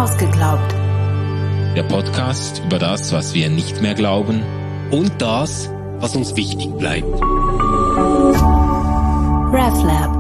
Ausgeglaubt. Der Podcast über das, was wir nicht mehr glauben und das, was uns wichtig bleibt. RefLab.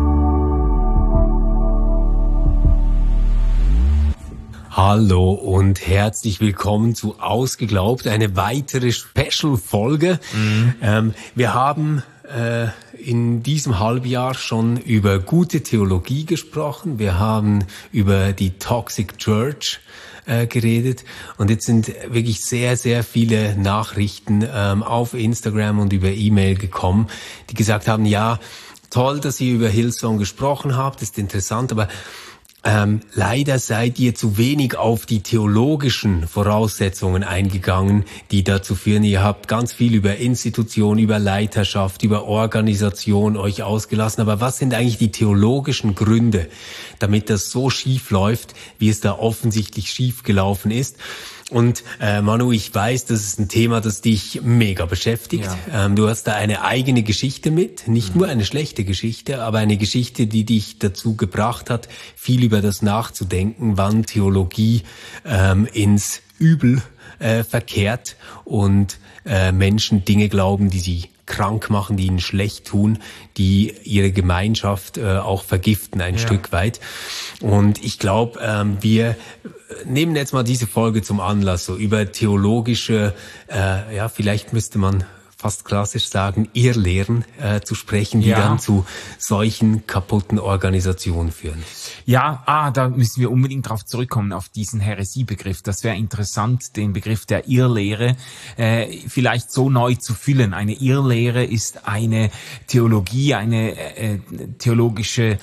Hallo und herzlich willkommen zu Ausgeglaubt, eine weitere Special-Folge. Wir haben in diesem Halbjahr schon über gute Theologie gesprochen. Wir haben über die Toxic Church geredet und jetzt sind wirklich sehr, sehr viele Nachrichten auf Instagram und über E-Mail gekommen, die gesagt haben, ja, toll, dass ihr über Hillsong gesprochen habt, das ist interessant, aber leider seid ihr zu wenig auf die theologischen Voraussetzungen eingegangen, die dazu führen. Ihr habt ganz viel über Institution, über Leiterschaft, über Organisation euch ausgelassen. Aber was sind eigentlich die theologischen Gründe, damit das so schief läuft, wie es da offensichtlich schief gelaufen ist? Und Manu, ich weiß, das ist ein Thema, das dich mega beschäftigt. Ja. Du hast da eine eigene Geschichte mit, nicht nur eine schlechte Geschichte, aber eine Geschichte, die dich dazu gebracht hat, viel über das nachzudenken, wann Theologie ins Übel verkehrt und Menschen Dinge glauben, die sie krank machen, die ihnen schlecht tun, die ihre Gemeinschaft auch vergiften ein Stück weit. Und ich glaube, wir nehmen jetzt mal diese Folge zum Anlass, so über theologische, vielleicht müsste man fast klassisch sagen, Irrlehren zu sprechen, die dann zu solchen kaputten Organisationen führen. Ja, da müssen wir unbedingt drauf zurückkommen, auf diesen Häresиebegriff. Das wäre interessant, den Begriff der Irrlehre vielleicht so neu zu füllen. Eine Irrlehre ist eine Theologie, eine theologische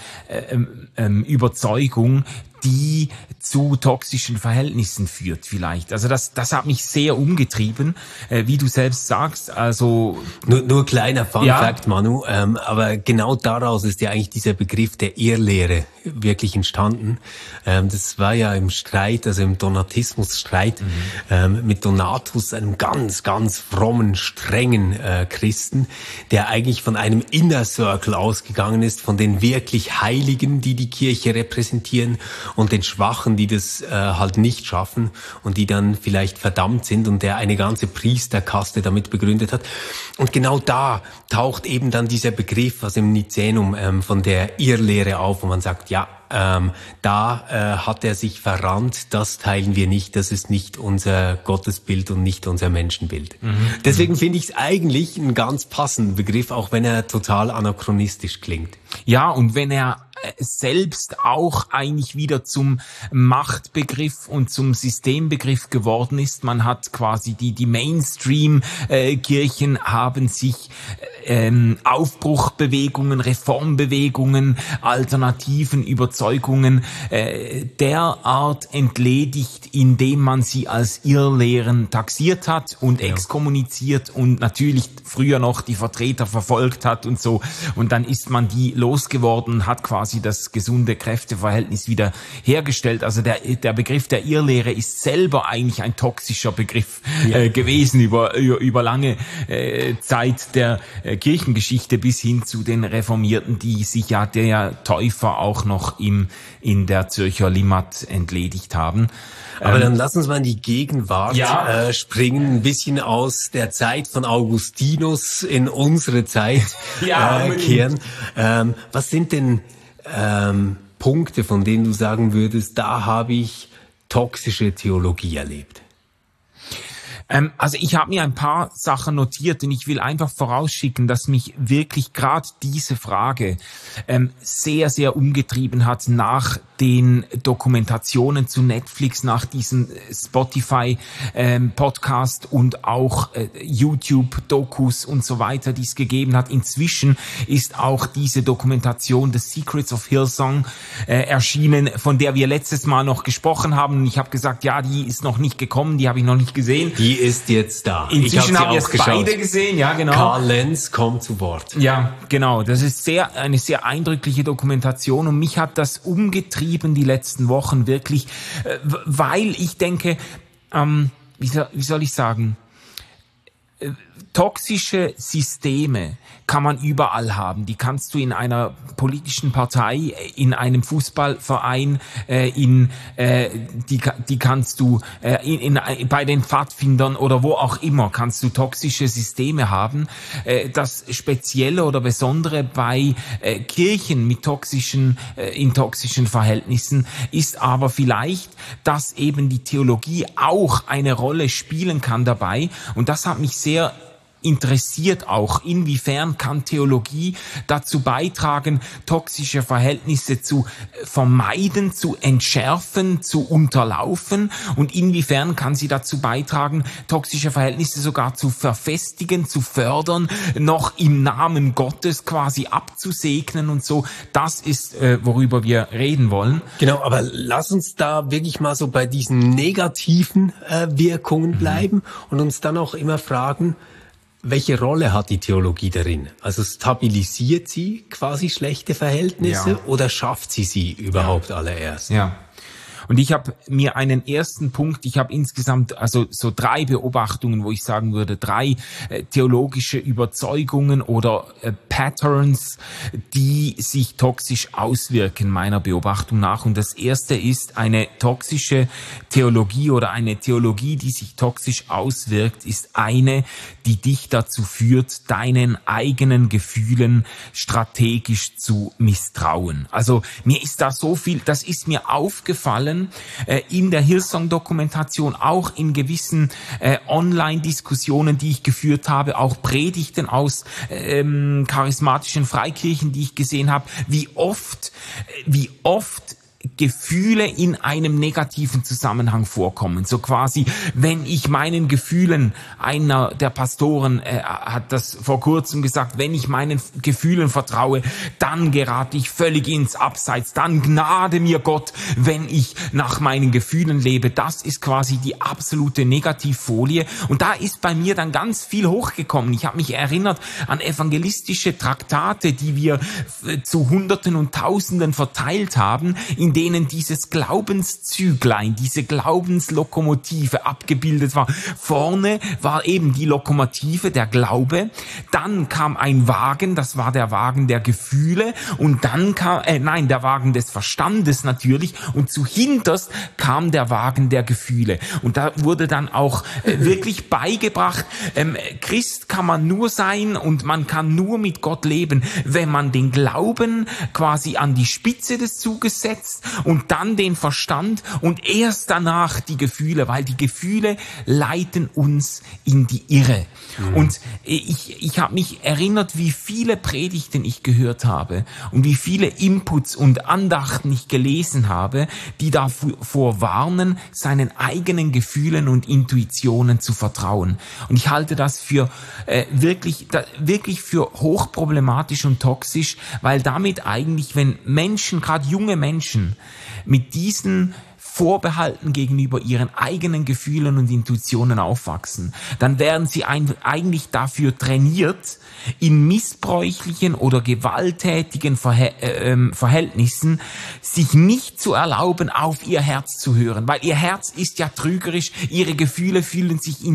Überzeugung, die zu toxischen Verhältnissen führt vielleicht. Also das hat mich sehr umgetrieben, wie du selbst sagst. Also nur kleiner Fun-Fact, Manu, aber genau daraus ist ja eigentlich dieser Begriff der Irrlehre wirklich entstanden. Das war ja im Streit, also im Donatismus-Streit mit Donatus, einem ganz, ganz frommen, strengen Christen, der eigentlich von einem Inner Circle ausgegangen ist, von den wirklich Heiligen, die die Kirche repräsentieren, und den Schwachen, die das halt nicht schaffen und die dann vielleicht verdammt sind, und der eine ganze Priesterkaste damit begründet hat. Und genau da taucht eben dann dieser Begriff aus dem Nicänum von der Irrlehre auf, wo man sagt, da hat er sich verrannt, das teilen wir nicht, das ist nicht unser Gottesbild und nicht unser Menschenbild. Deswegen finde ich es eigentlich einen ganz passenden Begriff, auch wenn er total anachronistisch klingt. Ja, und wenn er selbst auch eigentlich wieder zum Machtbegriff und zum Systembegriff geworden ist. Man hat quasi die Mainstream-Kirchen haben sich Aufbruchbewegungen, Reformbewegungen, alternativen Überzeugungen derart entledigt, indem man sie als Irrlehren taxiert hat und exkommuniziert und natürlich früher noch die Vertreter verfolgt hat und so. Und dann ist man die losgeworden, hat quasi das gesunde Kräfteverhältnis wieder hergestellt. Also der Begriff der Irrlehre ist selber eigentlich ein toxischer Begriff gewesen über lange Zeit der Kirchengeschichte bis hin zu den Reformierten, die sich ja der Täufer auch noch in der Zürcher Limmat entledigt haben. Aber dann lass uns mal in die Gegenwart springen, ein bisschen aus der Zeit von Augustinus in unsere Zeit kehren. Was sind denn Punkte, von denen du sagen würdest, da habe ich toxische Theologie erlebt? Also ich habe mir ein paar Sachen notiert und ich will einfach vorausschicken, dass mich wirklich gerade diese Frage sehr, sehr umgetrieben hat nach den Dokumentationen zu Netflix, nach diesem Spotify-Podcast und auch YouTube-Dokus und so weiter, die es gegeben hat. Inzwischen ist auch diese Dokumentation The Secrets of Hillsong erschienen, von der wir letztes Mal noch gesprochen haben. Und ich habe gesagt, ja, die ist noch nicht gekommen, die habe ich noch nicht gesehen. Die ist jetzt da. Inzwischen haben wir es beide gesehen, ja genau. Carl Lenz kommt zu Wort. Ja, genau. Das ist eine sehr eindrückliche Dokumentation und mich hat das umgetrieben die letzten Wochen wirklich, weil ich denke, wie soll ich sagen, Toxische Systeme kann man überall haben. Die kannst du in einer politischen Partei, in einem Fußballverein, die kannst du bei den Pfadfindern oder wo auch immer kannst du toxische Systeme haben. Das Spezielle oder Besondere bei Kirchen mit in toxischen Verhältnissen ist aber vielleicht, dass eben die Theologie auch eine Rolle spielen kann dabei. Und das hat mich sehr interessiert auch, inwiefern kann Theologie dazu beitragen, toxische Verhältnisse zu vermeiden, zu entschärfen, zu unterlaufen, und inwiefern kann sie dazu beitragen, toxische Verhältnisse sogar zu verfestigen, zu fördern, noch im Namen Gottes quasi abzusegnen und so. Das ist, worüber wir reden wollen. Genau, aber lass uns da wirklich mal so bei diesen negativen Wirkungen bleiben und uns dann auch immer fragen, welche Rolle hat die Theologie darin? Also stabilisiert sie quasi schlechte Verhältnisse oder schafft sie überhaupt allererst? Ja. Und ich habe mir einen ersten Punkt, ich habe insgesamt also so 3 Beobachtungen, wo ich sagen würde, 3 theologische Überzeugungen oder Patterns, die sich toxisch auswirken, meiner Beobachtung nach. Und das erste ist, eine toxische Theologie oder eine Theologie, die sich toxisch auswirkt, ist eine, die dich dazu führt, deinen eigenen Gefühlen strategisch zu misstrauen. Also mir ist da so viel, das ist mir aufgefallen, in der Hillsong-Dokumentation, auch in gewissen Online-Diskussionen, die ich geführt habe, auch Predigten aus charismatischen Freikirchen, die ich gesehen habe, wie oft Gefühle in einem negativen Zusammenhang vorkommen. So quasi, wenn ich meinen Gefühlen, einer der Pastoren hat das vor kurzem gesagt, wenn ich meinen Gefühlen vertraue, dann gerate ich völlig ins Abseits, dann gnade mir Gott, wenn ich nach meinen Gefühlen lebe. Das ist quasi die absolute Negativfolie. Und da ist bei mir dann ganz viel hochgekommen. Ich habe mich erinnert an evangelistische Traktate, die wir zu Hunderten und Tausenden verteilt haben, in denen dieses Glaubenszüglein, diese Glaubenslokomotive abgebildet war. Vorne war eben die Lokomotive, der Glaube, dann kam ein Wagen, das war der Wagen der Gefühle, und dann kam, der Wagen des Verstandes natürlich, und zuhinterst kam der Wagen der Gefühle. Und da wurde dann auch wirklich beigebracht, Christ kann man nur sein und man kann nur mit Gott leben, wenn man den Glauben quasi an die Spitze des Zuges setzt und dann den Verstand und erst danach die Gefühle, weil die Gefühle leiten uns in die Irre. Und ich habe mich erinnert, wie viele Predigten ich gehört habe und wie viele Inputs und Andachten ich gelesen habe, die davor warnen, seinen eigenen Gefühlen und Intuitionen zu vertrauen. Und ich halte das für wirklich für hochproblematisch und toxisch, weil damit eigentlich, wenn Menschen, gerade junge Menschen, mit diesen Vorbehalten gegenüber ihren eigenen Gefühlen und Intuitionen aufwachsen, dann werden sie eigentlich dafür trainiert, in missbräuchlichen oder gewalttätigen Verhältnissen sich nicht zu erlauben, auf ihr Herz zu hören, weil ihr Herz ist ja trügerisch, ihre Gefühle führen sie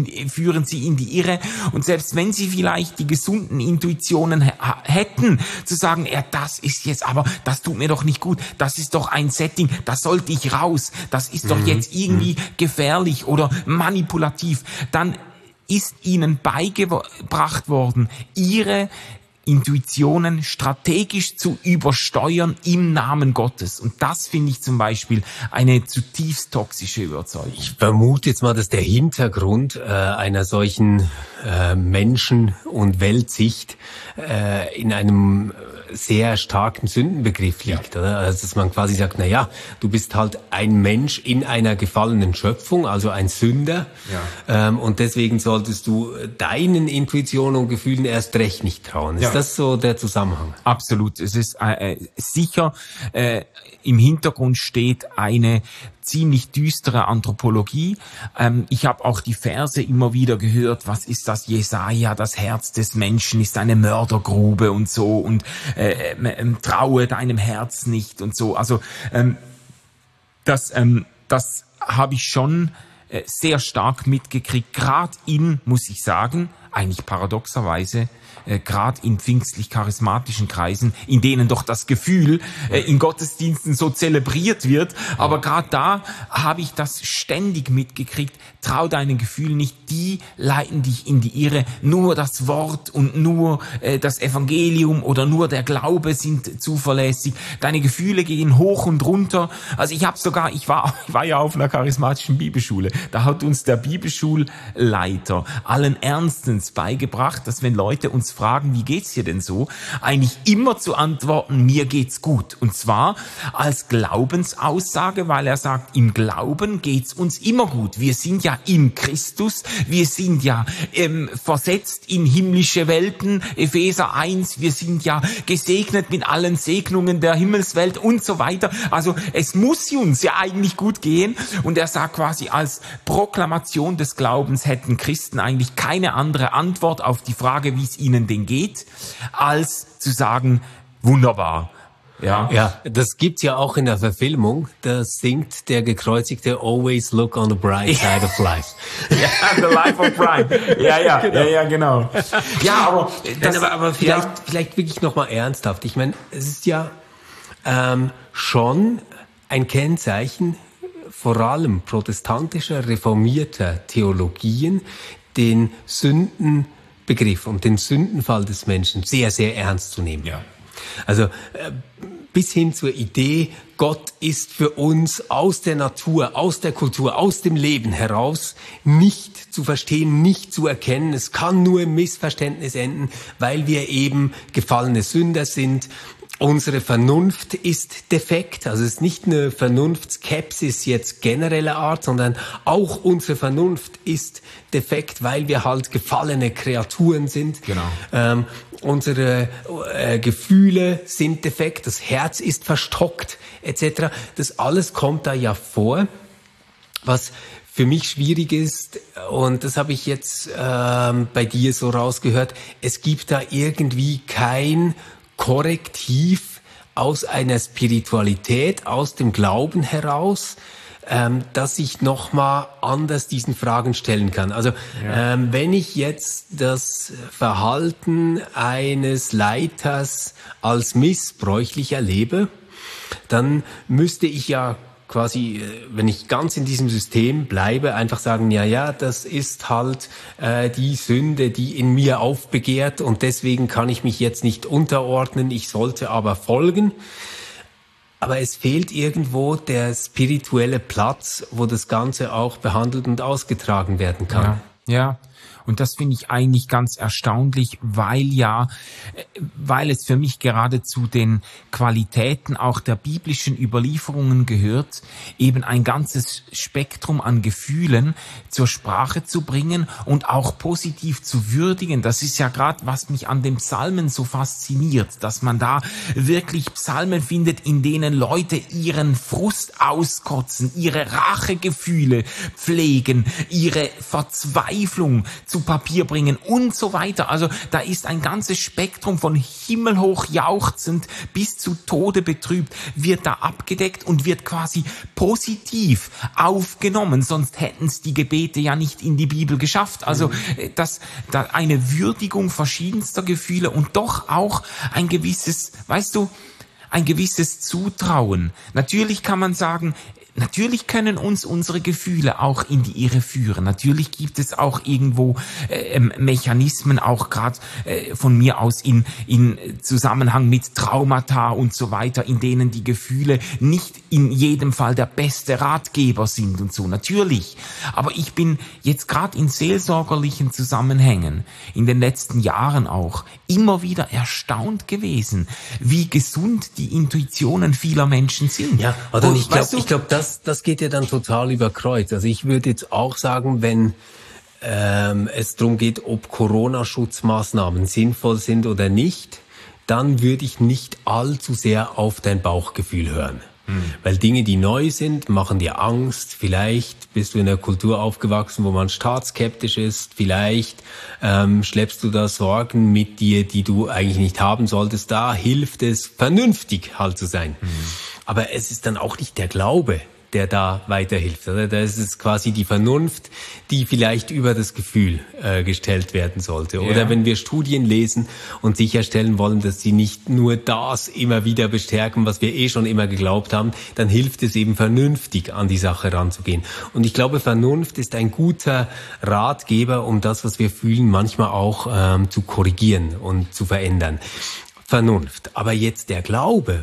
in die Irre, und selbst wenn sie vielleicht die gesunden Intuitionen hätten, zu sagen, das ist jetzt, aber das tut mir doch nicht gut, das ist doch ein Setting, das sollte ich raus, das ist doch jetzt irgendwie gefährlich oder manipulativ, dann ist ihnen beigebracht worden, ihre Intuitionen strategisch zu übersteuern im Namen Gottes. Und das finde ich zum Beispiel eine zutiefst toxische Überzeugung. Ich vermute jetzt mal, dass der Hintergrund einer solchen Menschen- und Weltsicht in einem sehr starken Sündenbegriff liegt, oder? Also, dass man quasi sagt, du bist halt ein Mensch in einer gefallenen Schöpfung, also ein Sünder, und deswegen solltest du deinen Intuitionen und Gefühlen erst recht nicht trauen. Ist das so der Zusammenhang? Absolut. Es ist sicher, im Hintergrund steht eine ziemlich düstere Anthropologie. Ich habe auch die Verse immer wieder gehört, was ist das Jesaja, das Herz des Menschen ist eine Mördergrube und so, und traue deinem Herz nicht und so. Also das habe ich schon sehr stark mitgekriegt, gerade muss ich sagen, eigentlich paradoxerweise gerade in pfingstlich-charismatischen Kreisen, in denen doch das Gefühl in Gottesdiensten so zelebriert wird. Aber gerade da habe ich das ständig mitgekriegt. Trau deinen Gefühlen nicht, die leiten dich in die Irre. Nur das Wort und nur das Evangelium oder nur der Glaube sind zuverlässig. Deine Gefühle gehen hoch und runter. Also ich war ja auf einer charismatischen Bibelschule. Da hat uns der Bibelschulleiter allen Ernstens beigebracht, dass wenn Leute uns fragen, wie geht's dir denn so, eigentlich immer zu antworten, mir geht's gut. Und zwar als Glaubensaussage, weil er sagt, im Glauben geht's uns immer gut. Wir sind ja in Christus, wir sind ja versetzt in himmlische Welten, Epheser 1, wir sind ja gesegnet mit allen Segnungen der Himmelswelt und so weiter. Also es muss uns ja eigentlich gut gehen. Und er sagt quasi, als Proklamation des Glaubens hätten Christen eigentlich keine andere Antwort auf die Frage, wie es ihnen denn geht, als zu sagen, wunderbar. Ja, das gibt's ja auch in der Verfilmung. Da singt der Gekreuzigte Always Look on the Bright Side of Life. Ja, The Life of Brian. Ja, genau. Ja, aber vielleicht wirklich nochmal ernsthaft. Ich meine, es ist ja schon ein Kennzeichen vor allem protestantischer, reformierter Theologien, den Sündenbegriff und den Sündenfall des Menschen sehr, sehr ernst zu nehmen. Ja. Also bis hin zur Idee, Gott ist für uns aus der Natur, aus der Kultur, aus dem Leben heraus nicht zu verstehen, nicht zu erkennen. Es kann nur im Missverständnis enden, weil wir eben gefallene Sünder sind. Unsere Vernunft ist defekt, also es ist nicht eine Vernunftskepsis jetzt genereller Art, sondern auch unsere Vernunft ist defekt, weil wir halt gefallene Kreaturen sind. Genau. Unsere Gefühle sind defekt, das Herz ist verstockt, etc. Das alles kommt da ja vor, was für mich schwierig ist, und das habe ich jetzt bei dir so rausgehört, es gibt da irgendwie kein Korrektiv aus einer Spiritualität, aus dem Glauben heraus, dass ich nochmal anders diesen Fragen stellen kann. Also wenn ich jetzt das Verhalten eines Leiters als missbräuchlich erlebe, dann müsste ich ja quasi, wenn ich ganz in diesem System bleibe, einfach sagen, ja, das ist halt die Sünde, die in mir aufbegehrt, und deswegen kann ich mich jetzt nicht unterordnen, ich sollte aber folgen. Aber es fehlt irgendwo der spirituelle Platz, wo das Ganze auch behandelt und ausgetragen werden kann. Ja. Und das finde ich eigentlich ganz erstaunlich, weil es für mich gerade zu den Qualitäten auch der biblischen Überlieferungen gehört, eben ein ganzes Spektrum an Gefühlen zur Sprache zu bringen und auch positiv zu würdigen. Das ist ja gerade, was mich an den Psalmen so fasziniert, dass man da wirklich Psalmen findet, in denen Leute ihren Frust auskotzen, ihre Rachegefühle pflegen, ihre Verzweiflung zu Papier bringen und so weiter. Also da ist ein ganzes Spektrum von himmelhoch jauchzend bis zu Tode betrübt, wird da abgedeckt und wird quasi positiv aufgenommen. Sonst hätten es die Gebete ja nicht in die Bibel geschafft. Also da eine Würdigung verschiedenster Gefühle und doch auch ein gewisses, ein gewisses Zutrauen. Natürlich kann man sagen, natürlich können uns unsere Gefühle auch in die Irre führen. Natürlich gibt es auch irgendwo Mechanismen, auch gerade von mir aus in Zusammenhang mit Traumata und so weiter, in denen die Gefühle nicht in jedem Fall der beste Ratgeber sind und so. Natürlich. Aber ich bin jetzt gerade in seelsorgerlichen Zusammenhängen, in den letzten Jahren auch, immer wieder erstaunt gewesen, wie gesund die Intuitionen vieler Menschen sind. Ja, oder ich glaube, das geht ja dann total über Kreuz. Also ich würde jetzt auch sagen, wenn es darum geht, ob Corona-Schutzmaßnahmen sinnvoll sind oder nicht, dann würde ich nicht allzu sehr auf dein Bauchgefühl hören. Weil Dinge, die neu sind, machen dir Angst. Vielleicht bist du in einer Kultur aufgewachsen, wo man staatsskeptisch ist. Vielleicht schleppst du da Sorgen mit dir, die du eigentlich nicht haben solltest. Da hilft es, vernünftig halt zu sein. Aber es ist dann auch nicht der Glaube, der da weiterhilft. Oder? Da ist es quasi die Vernunft, die vielleicht über das Gefühl gestellt werden sollte. Oder wenn wir Studien lesen und sicherstellen wollen, dass sie nicht nur das immer wieder bestärken, was wir schon immer geglaubt haben, dann hilft es eben vernünftig an die Sache ranzugehen. Und ich glaube, Vernunft ist ein guter Ratgeber, um das, was wir fühlen, manchmal auch zu korrigieren und zu verändern. Vernunft. Aber jetzt der Glaube,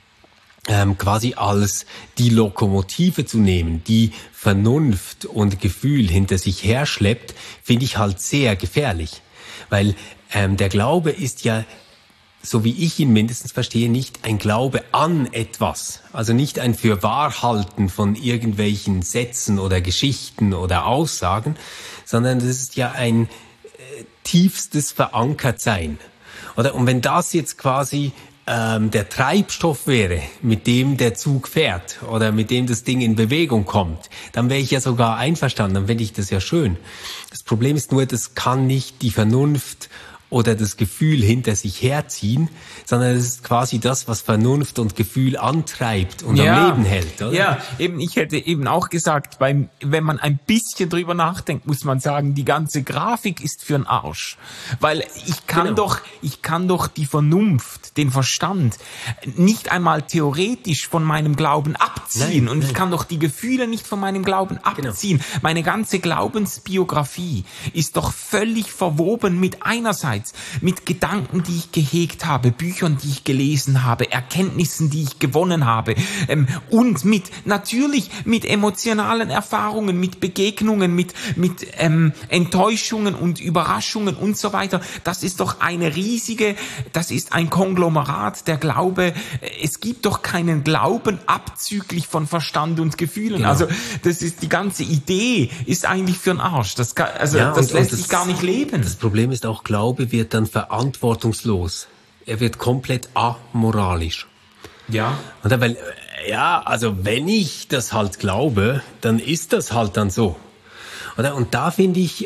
quasi als die Lokomotive zu nehmen, die Vernunft und Gefühl hinter sich herschleppt, finde ich halt sehr gefährlich. Weil der Glaube ist ja, so wie ich ihn mindestens verstehe, nicht ein Glaube an etwas. Also nicht ein Fürwahrhalten von irgendwelchen Sätzen oder Geschichten oder Aussagen, sondern das ist ja ein tiefstes Verankertsein. Oder? Und wenn das jetzt quasi der Treibstoff wäre, mit dem der Zug fährt oder mit dem das Ding in Bewegung kommt, dann wäre ich ja sogar einverstanden, dann fände ich das ja schön. Das Problem ist nur, das kann nicht die Vernunft oder das Gefühl hinter sich herziehen, sondern es ist quasi das, was Vernunft und Gefühl antreibt und am Leben hält, oder? Ja, eben, ich hätte eben auch gesagt, wenn man ein bisschen drüber nachdenkt, muss man sagen, die ganze Grafik ist für 'n Arsch. Weil ich kann doch die Vernunft, den Verstand, nicht einmal theoretisch von meinem Glauben abziehen. Und ich kann doch die Gefühle nicht von meinem Glauben abziehen. Meine ganze Glaubensbiografie ist doch völlig verwoben mit einerseits mit Gedanken, die ich gehegt habe, Büchern, die ich gelesen habe, Erkenntnissen, die ich gewonnen habe, und natürlich mit emotionalen Erfahrungen, mit Begegnungen, mit Enttäuschungen und Überraschungen und so weiter. Das ist doch das ist ein Konglomerat, der Glaube. Es gibt doch keinen Glauben abzüglich von Verstand und Gefühlen. Genau. Also das ist die ganze Idee ist eigentlich für 'n Arsch. Das lässt sich gar nicht leben. Das Problem ist auch, Glaube wird dann verantwortungslos. Er wird komplett amoralisch. Ja. Und weil, also wenn ich das halt glaube, dann ist das halt dann so. Und da finde ich,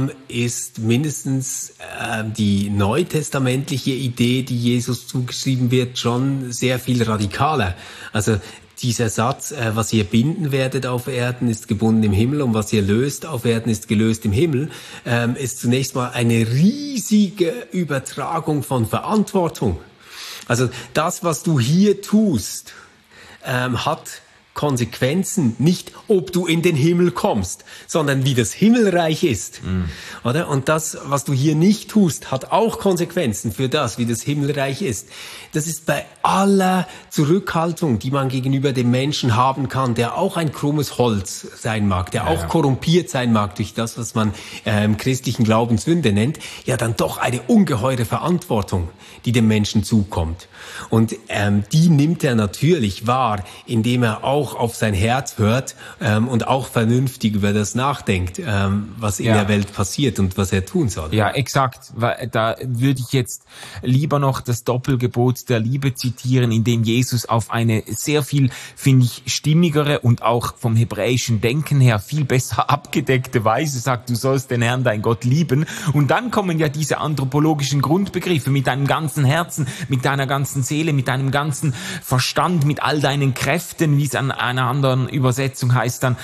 ist mindestens die neutestamentliche Idee, die Jesus zugeschrieben wird, schon sehr viel radikaler. Also dieser Satz, was ihr binden werdet auf Erden, ist gebunden im Himmel, und was ihr löst auf Erden, ist gelöst im Himmel, ist zunächst mal eine riesige Übertragung von Verantwortung. Also das, was du hier tust, hat Konsequenzen, nicht ob du in den Himmel kommst, sondern wie das Himmelreich ist. Oder? Und das, was du hier nicht tust, hat auch Konsequenzen für das, wie das Himmelreich ist. Das ist bei aller Zurückhaltung, die man gegenüber dem Menschen haben kann, der auch ein krummes Holz sein mag, der auch korrumpiert sein mag durch das, was man im christlichen Glauben Sünde nennt, ja dann doch eine ungeheure Verantwortung, die dem Menschen zukommt. Und die nimmt er natürlich wahr, indem er auch auf sein Herz hört und auch vernünftig über das nachdenkt, was in der Welt passiert und was er tun soll. Ja, exakt. Da würde ich jetzt lieber noch das Doppelgebot der Liebe zitieren, in dem Jesus auf eine sehr viel, finde ich, stimmigere und auch vom hebräischen Denken her viel besser abgedeckte Weise sagt, du sollst den Herrn, dein Gott, lieben. Und dann kommen ja diese anthropologischen Grundbegriffe mit deinem ganzen Herzen, mit deiner ganzen Seele, mit deinem ganzen Verstand, mit all deinen Kräften, wie es an einer anderen Übersetzung heißt dann.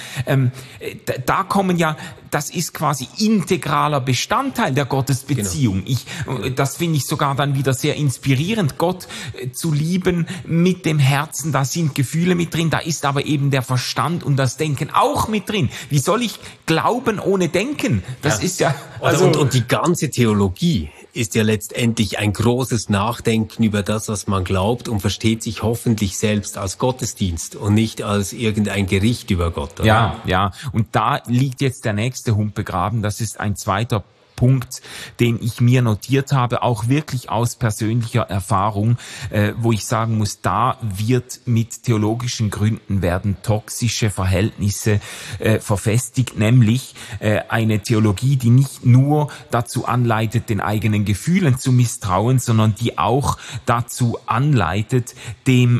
Da kommen ja, das ist quasi integraler Bestandteil der Gottesbeziehung. Genau. Das finde ich sogar dann wieder sehr inspirierend, Gott zu lieben mit dem Herzen. Da sind Gefühle mit drin, da ist aber eben der Verstand und das Denken auch mit drin. Wie soll ich glauben ohne Denken? Das ist ja... Also und die ganze Theologie ist ja letztendlich ein großes Nachdenken über das, was man glaubt, und versteht sich hoffentlich selbst als Gottesdienst und nicht als irgendein Gericht über Gott. Oder? Ja. Und da liegt jetzt der nächste Hund begraben. Das ist ein zweiter Punkt, den ich mir notiert habe, auch wirklich aus persönlicher Erfahrung, wo ich sagen muss, da wird mit theologischen Gründen werden toxische Verhältnisse verfestigt, nämlich eine Theologie, die nicht nur dazu anleitet, den eigenen Gefühlen zu misstrauen, sondern die auch dazu anleitet, dem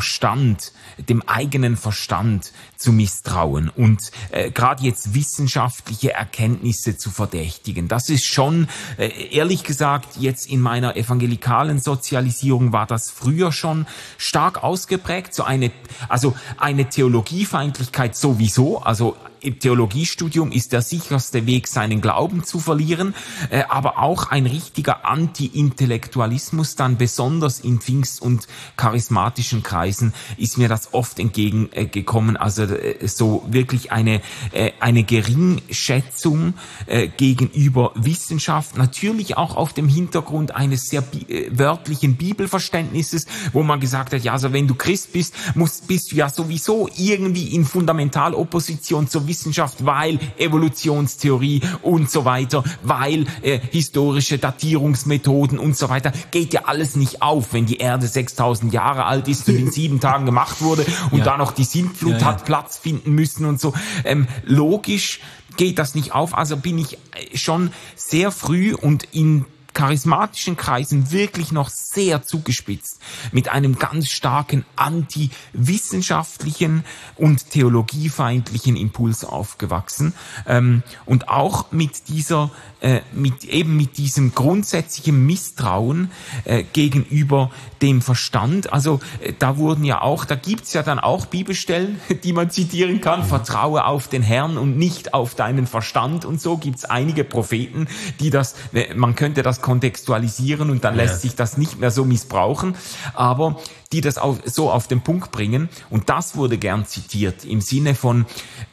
eigenen Verstand zu misstrauen und gerade jetzt wissenschaftliche Erkenntnisse zu verdächtigen. Das das ist schon, ehrlich gesagt, jetzt in meiner evangelikalen Sozialisierung war das früher schon stark ausgeprägt. So eine Theologiefeindlichkeit sowieso, also im Theologiestudium ist der sicherste Weg, seinen Glauben zu verlieren, aber auch ein richtiger Anti-Intellektualismus, dann besonders in Pfingst- und charismatischen Kreisen ist mir das oft entgegengekommen. Also so wirklich eine Geringschätzung gegenüber Wissenschaft, natürlich auch auf dem Hintergrund eines sehr wörtlichen Bibelverständnisses, wo man gesagt hat, ja, also wenn du Christ bist, bist du ja sowieso irgendwie in Fundamentalopposition zur Wissenschaft, weil Evolutionstheorie und so weiter, weil historische Datierungsmethoden und so weiter, geht ja alles nicht auf, wenn die Erde 6000 Jahre alt ist und in 7 Tagen gemacht wurde und da noch die Sintflut hat Platz finden müssen und so. Logisch geht das nicht auf, also bin ich schon sehr früh und in charismatischen Kreisen wirklich noch sehr zugespitzt mit einem ganz starken anti-wissenschaftlichen und theologiefeindlichen Impuls aufgewachsen und auch mit diesem grundsätzlichen Misstrauen gegenüber dem Verstand. Also da gibt's ja dann auch Bibelstellen, die man zitieren kann. Vertraue auf den Herrn und nicht auf deinen Verstand und so gibt's einige Propheten, man könnte das kontextualisieren und dann lässt sich das nicht mehr so missbrauchen, aber die das so auf den Punkt bringen und das wurde gern zitiert im Sinne von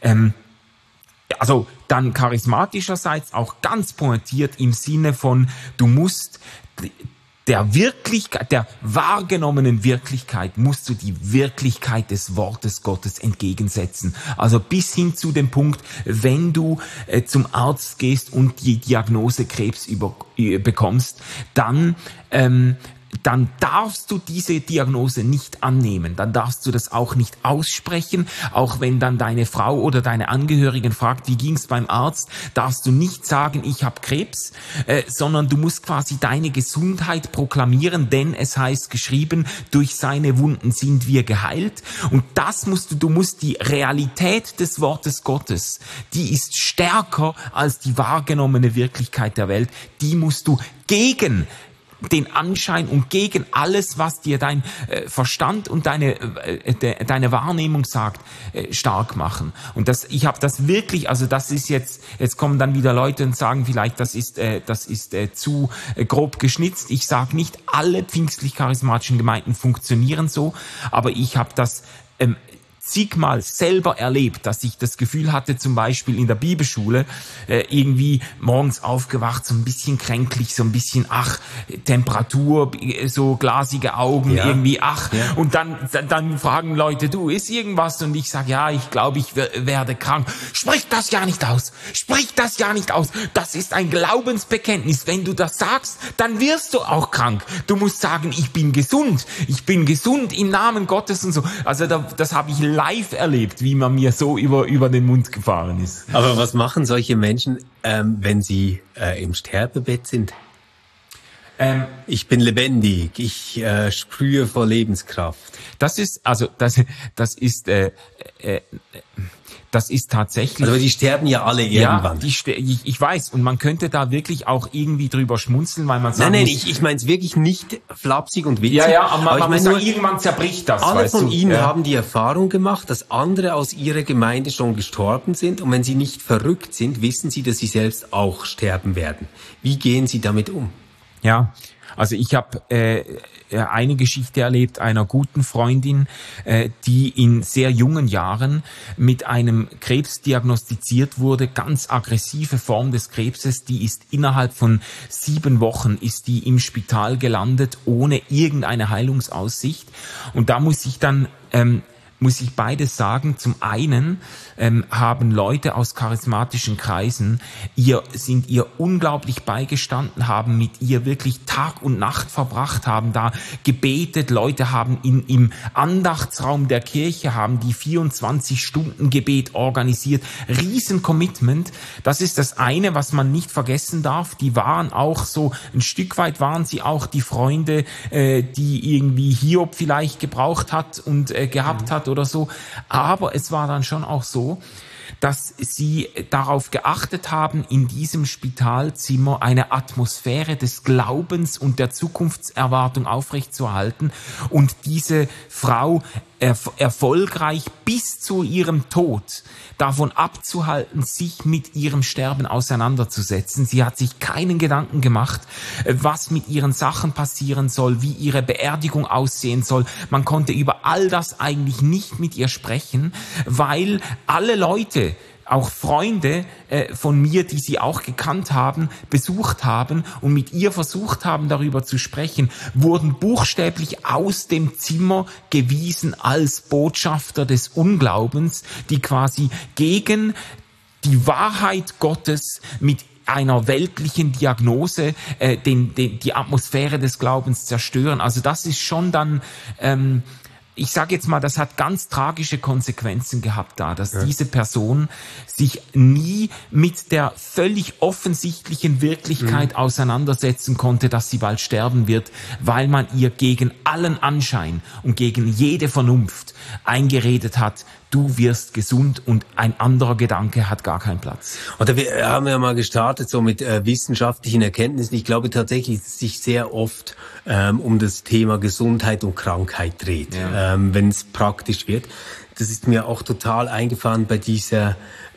also dann charismatischerseits auch ganz pointiert im Sinne von, du musst der wahrgenommenen Wirklichkeit musst du die Wirklichkeit des Wortes Gottes entgegensetzen. Also bis hin zu dem Punkt, wenn du zum Arzt gehst und die Diagnose Krebs bekommst, dann darfst du diese Diagnose nicht annehmen, dann darfst du das auch nicht aussprechen, auch wenn dann deine Frau oder deine Angehörigen fragt, wie ging's beim Arzt, darfst du nicht sagen, ich habe Krebs, sondern du musst quasi deine Gesundheit proklamieren, denn es heißt geschrieben, durch seine Wunden sind wir geheilt und du musst die Realität des Wortes Gottes, die ist stärker als die wahrgenommene Wirklichkeit der Welt, die musst du gegen den Anschein und gegen alles, was dir dein Verstand und deine Wahrnehmung sagt, stark machen. Und ich habe das wirklich, also das ist jetzt kommen dann wieder Leute und sagen vielleicht, das ist zu grob geschnitzt. Ich sage nicht, alle pfingstlich-charismatischen Gemeinden funktionieren so, aber ich habe das zigmal selber erlebt, dass ich das Gefühl hatte, zum Beispiel in der Bibelschule, irgendwie morgens aufgewacht, so ein bisschen kränklich, so ein bisschen, Temperatur, so glasige Augen, irgendwie, und dann fragen Leute, du, ist irgendwas? Und ich sage, ja, ich glaube, ich werde krank. Sprich das ja nicht aus! Sprich das ja nicht aus! Das ist ein Glaubensbekenntnis. Wenn du das sagst, dann wirst du auch krank. Du musst sagen, ich bin gesund im Namen Gottes und so. Also das habe ich live erlebt, wie man mir so über den Mund gefahren ist. Aber was machen solche Menschen, wenn sie im Sterbebett sind? Ich bin lebendig, ich sprühe vor Lebenskraft. Das ist tatsächlich... Also die sterben ja alle irgendwann. Ja, ich weiß. Und man könnte da wirklich auch irgendwie drüber schmunzeln, weil man sagt... Nein, ich meine es wirklich nicht flapsig und witzig. Ja, aber man muss sagen, irgendwann zerbricht das. Alle von Ihnen haben die Erfahrung gemacht, dass andere aus ihrer Gemeinde schon gestorben sind. Und wenn sie nicht verrückt sind, wissen sie, dass sie selbst auch sterben werden. Wie gehen Sie damit um? Ja, also ich habe eine Geschichte erlebt einer guten Freundin, die in sehr jungen Jahren mit einem Krebs diagnostiziert wurde, ganz aggressive Form des Krebses, die ist innerhalb von 7 Wochen ist die im Spital gelandet, ohne irgendeine Heilungsaussicht. Und da muss ich beides sagen. Zum einen haben Leute aus charismatischen Kreisen sind ihr unglaublich beigestanden, haben mit ihr wirklich Tag und Nacht verbracht, haben da gebetet. Leute haben im Andachtsraum der Kirche haben die 24-Stunden-Gebet organisiert. Riesen-Commitment. Das ist das eine, was man nicht vergessen darf. Die waren auch so, ein Stück weit waren sie auch die Freunde, die irgendwie Hiob vielleicht gebraucht hat und gehabt hat oder so. Aber es war dann schon auch so, dass sie darauf geachtet haben, in diesem Spitalzimmer eine Atmosphäre des Glaubens und der Zukunftserwartung aufrechtzuerhalten und diese Frau erfolgreich bis zu ihrem Tod davon abzuhalten, sich mit ihrem Sterben auseinanderzusetzen. Sie hat sich keinen Gedanken gemacht, was mit ihren Sachen passieren soll, wie ihre Beerdigung aussehen soll. Man konnte über all das eigentlich nicht mit ihr sprechen, weil alle Leute, auch Freunde von mir, die sie auch gekannt haben, besucht haben und mit ihr versucht haben, darüber zu sprechen, wurden buchstäblich aus dem Zimmer gewiesen als Botschafter des Unglaubens, die quasi gegen die Wahrheit Gottes mit einer weltlichen Diagnose die Atmosphäre des Glaubens zerstören. Also das ist schon dann... ich sage jetzt mal, das hat ganz tragische Konsequenzen gehabt dass diese Person sich nie mit der völlig offensichtlichen Wirklichkeit auseinandersetzen konnte, dass sie bald sterben wird, weil man ihr gegen allen Anschein und gegen jede Vernunft eingeredet hat, du wirst gesund und ein anderer Gedanke hat gar keinen Platz. Oder wir haben ja mal gestartet so mit wissenschaftlichen Erkenntnissen. Ich glaube tatsächlich, dass es sich sehr oft um das Thema Gesundheit und Krankheit dreht, wenn es praktisch wird. Das ist mir auch total eingefahren bei dieser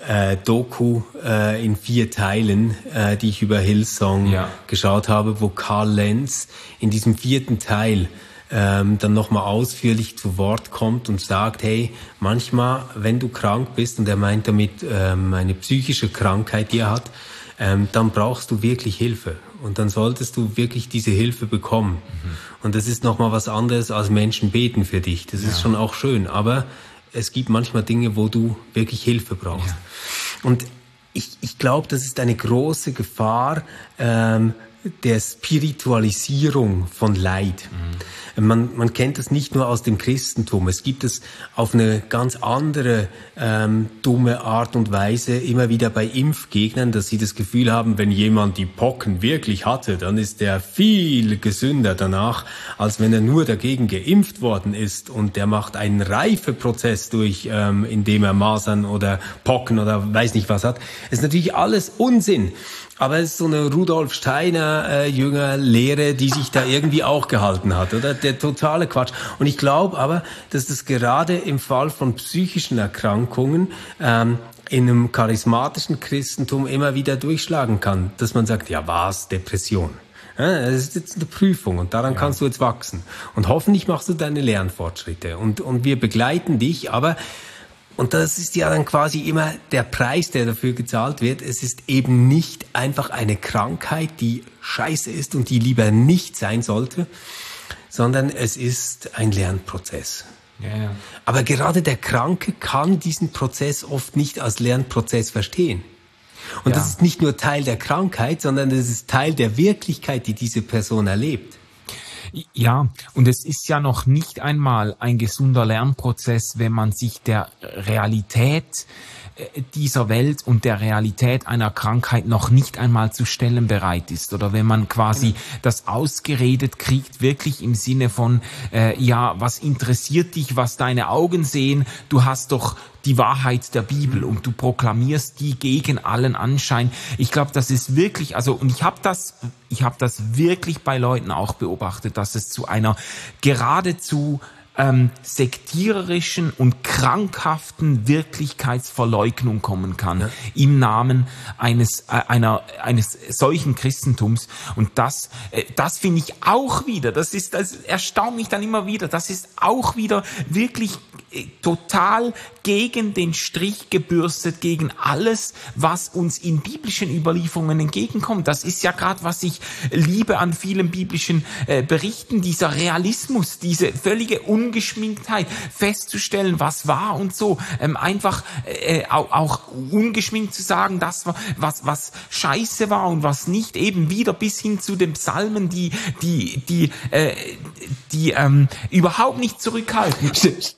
Doku in 4 Teilen, die ich über Hillsong geschaut habe, wo Carl Lenz in diesem 4. Teil dann nochmal ausführlich zu Wort kommt und sagt, hey, manchmal, wenn du krank bist, und er meint damit eine psychische Krankheit, die er hat, dann brauchst du wirklich Hilfe. Und dann solltest du wirklich diese Hilfe bekommen. Und das ist nochmal was anderes, als Menschen beten für dich. Das ist schon auch schön. Aber es gibt manchmal Dinge, wo du wirklich Hilfe brauchst. Ja. Und ich glaube, das ist eine große Gefahr der Spiritualisierung von Leid. Man kennt das nicht nur aus dem Christentum. Es gibt es auf eine ganz andere dumme Art und Weise immer wieder bei Impfgegnern, dass sie das Gefühl haben, wenn jemand die Pocken wirklich hatte, dann ist er viel gesünder danach, als wenn er nur dagegen geimpft worden ist und der macht einen Reifeprozess durch, indem er Masern oder Pocken oder weiß nicht was hat. Es ist natürlich alles Unsinn. Aber es ist so eine Rudolf Steiner Jünger-Lehre, die sich da irgendwie auch gehalten hat, oder? Der totale Quatsch. Und ich glaube aber, dass das gerade im Fall von psychischen Erkrankungen in einem charismatischen Christentum immer wieder durchschlagen kann. Dass man sagt, ja was, Depression. Ja, das ist jetzt eine Prüfung und daran kannst du jetzt wachsen. Und hoffentlich machst du deine Lernfortschritte. Und wir begleiten dich, aber... Und das ist ja dann quasi immer der Preis, der dafür gezahlt wird. Es ist eben nicht einfach eine Krankheit, die scheiße ist und die lieber nicht sein sollte, sondern es ist ein Lernprozess. Ja. Aber gerade der Kranke kann diesen Prozess oft nicht als Lernprozess verstehen. Und das ist nicht nur Teil der Krankheit, sondern es ist Teil der Wirklichkeit, die diese Person erlebt. Ja, und es ist ja noch nicht einmal ein gesunder Lernprozess, wenn man sich der Realität dieser Welt und der Realität einer Krankheit noch nicht einmal zu stellen bereit ist. Oder wenn man quasi das ausgeredet kriegt, wirklich im Sinne von, was interessiert dich, was deine Augen sehen, du hast doch die Wahrheit der Bibel und du proklamierst die gegen allen Anschein. Ich glaube, das ist wirklich, und ich habe das wirklich bei Leuten auch beobachtet, dass es zu einer geradezu sektiererischen und krankhaften Wirklichkeitsverleugnung kommen kann im Namen eines solchen Christentums. Und das finde ich auch wieder, das erstaunt mich dann immer wieder, das ist auch wieder wirklich total gegen den Strich gebürstet, gegen alles, was uns in biblischen Überlieferungen entgegenkommt. Das ist ja gerade, was ich liebe an vielen biblischen Berichten, dieser Realismus, diese völlige Ungeschminktheit, festzustellen, was war und so, einfach auch ungeschminkt zu sagen, das war, was scheiße war und was nicht, eben wieder bis hin zu den Psalmen, die überhaupt nicht zurückhalten.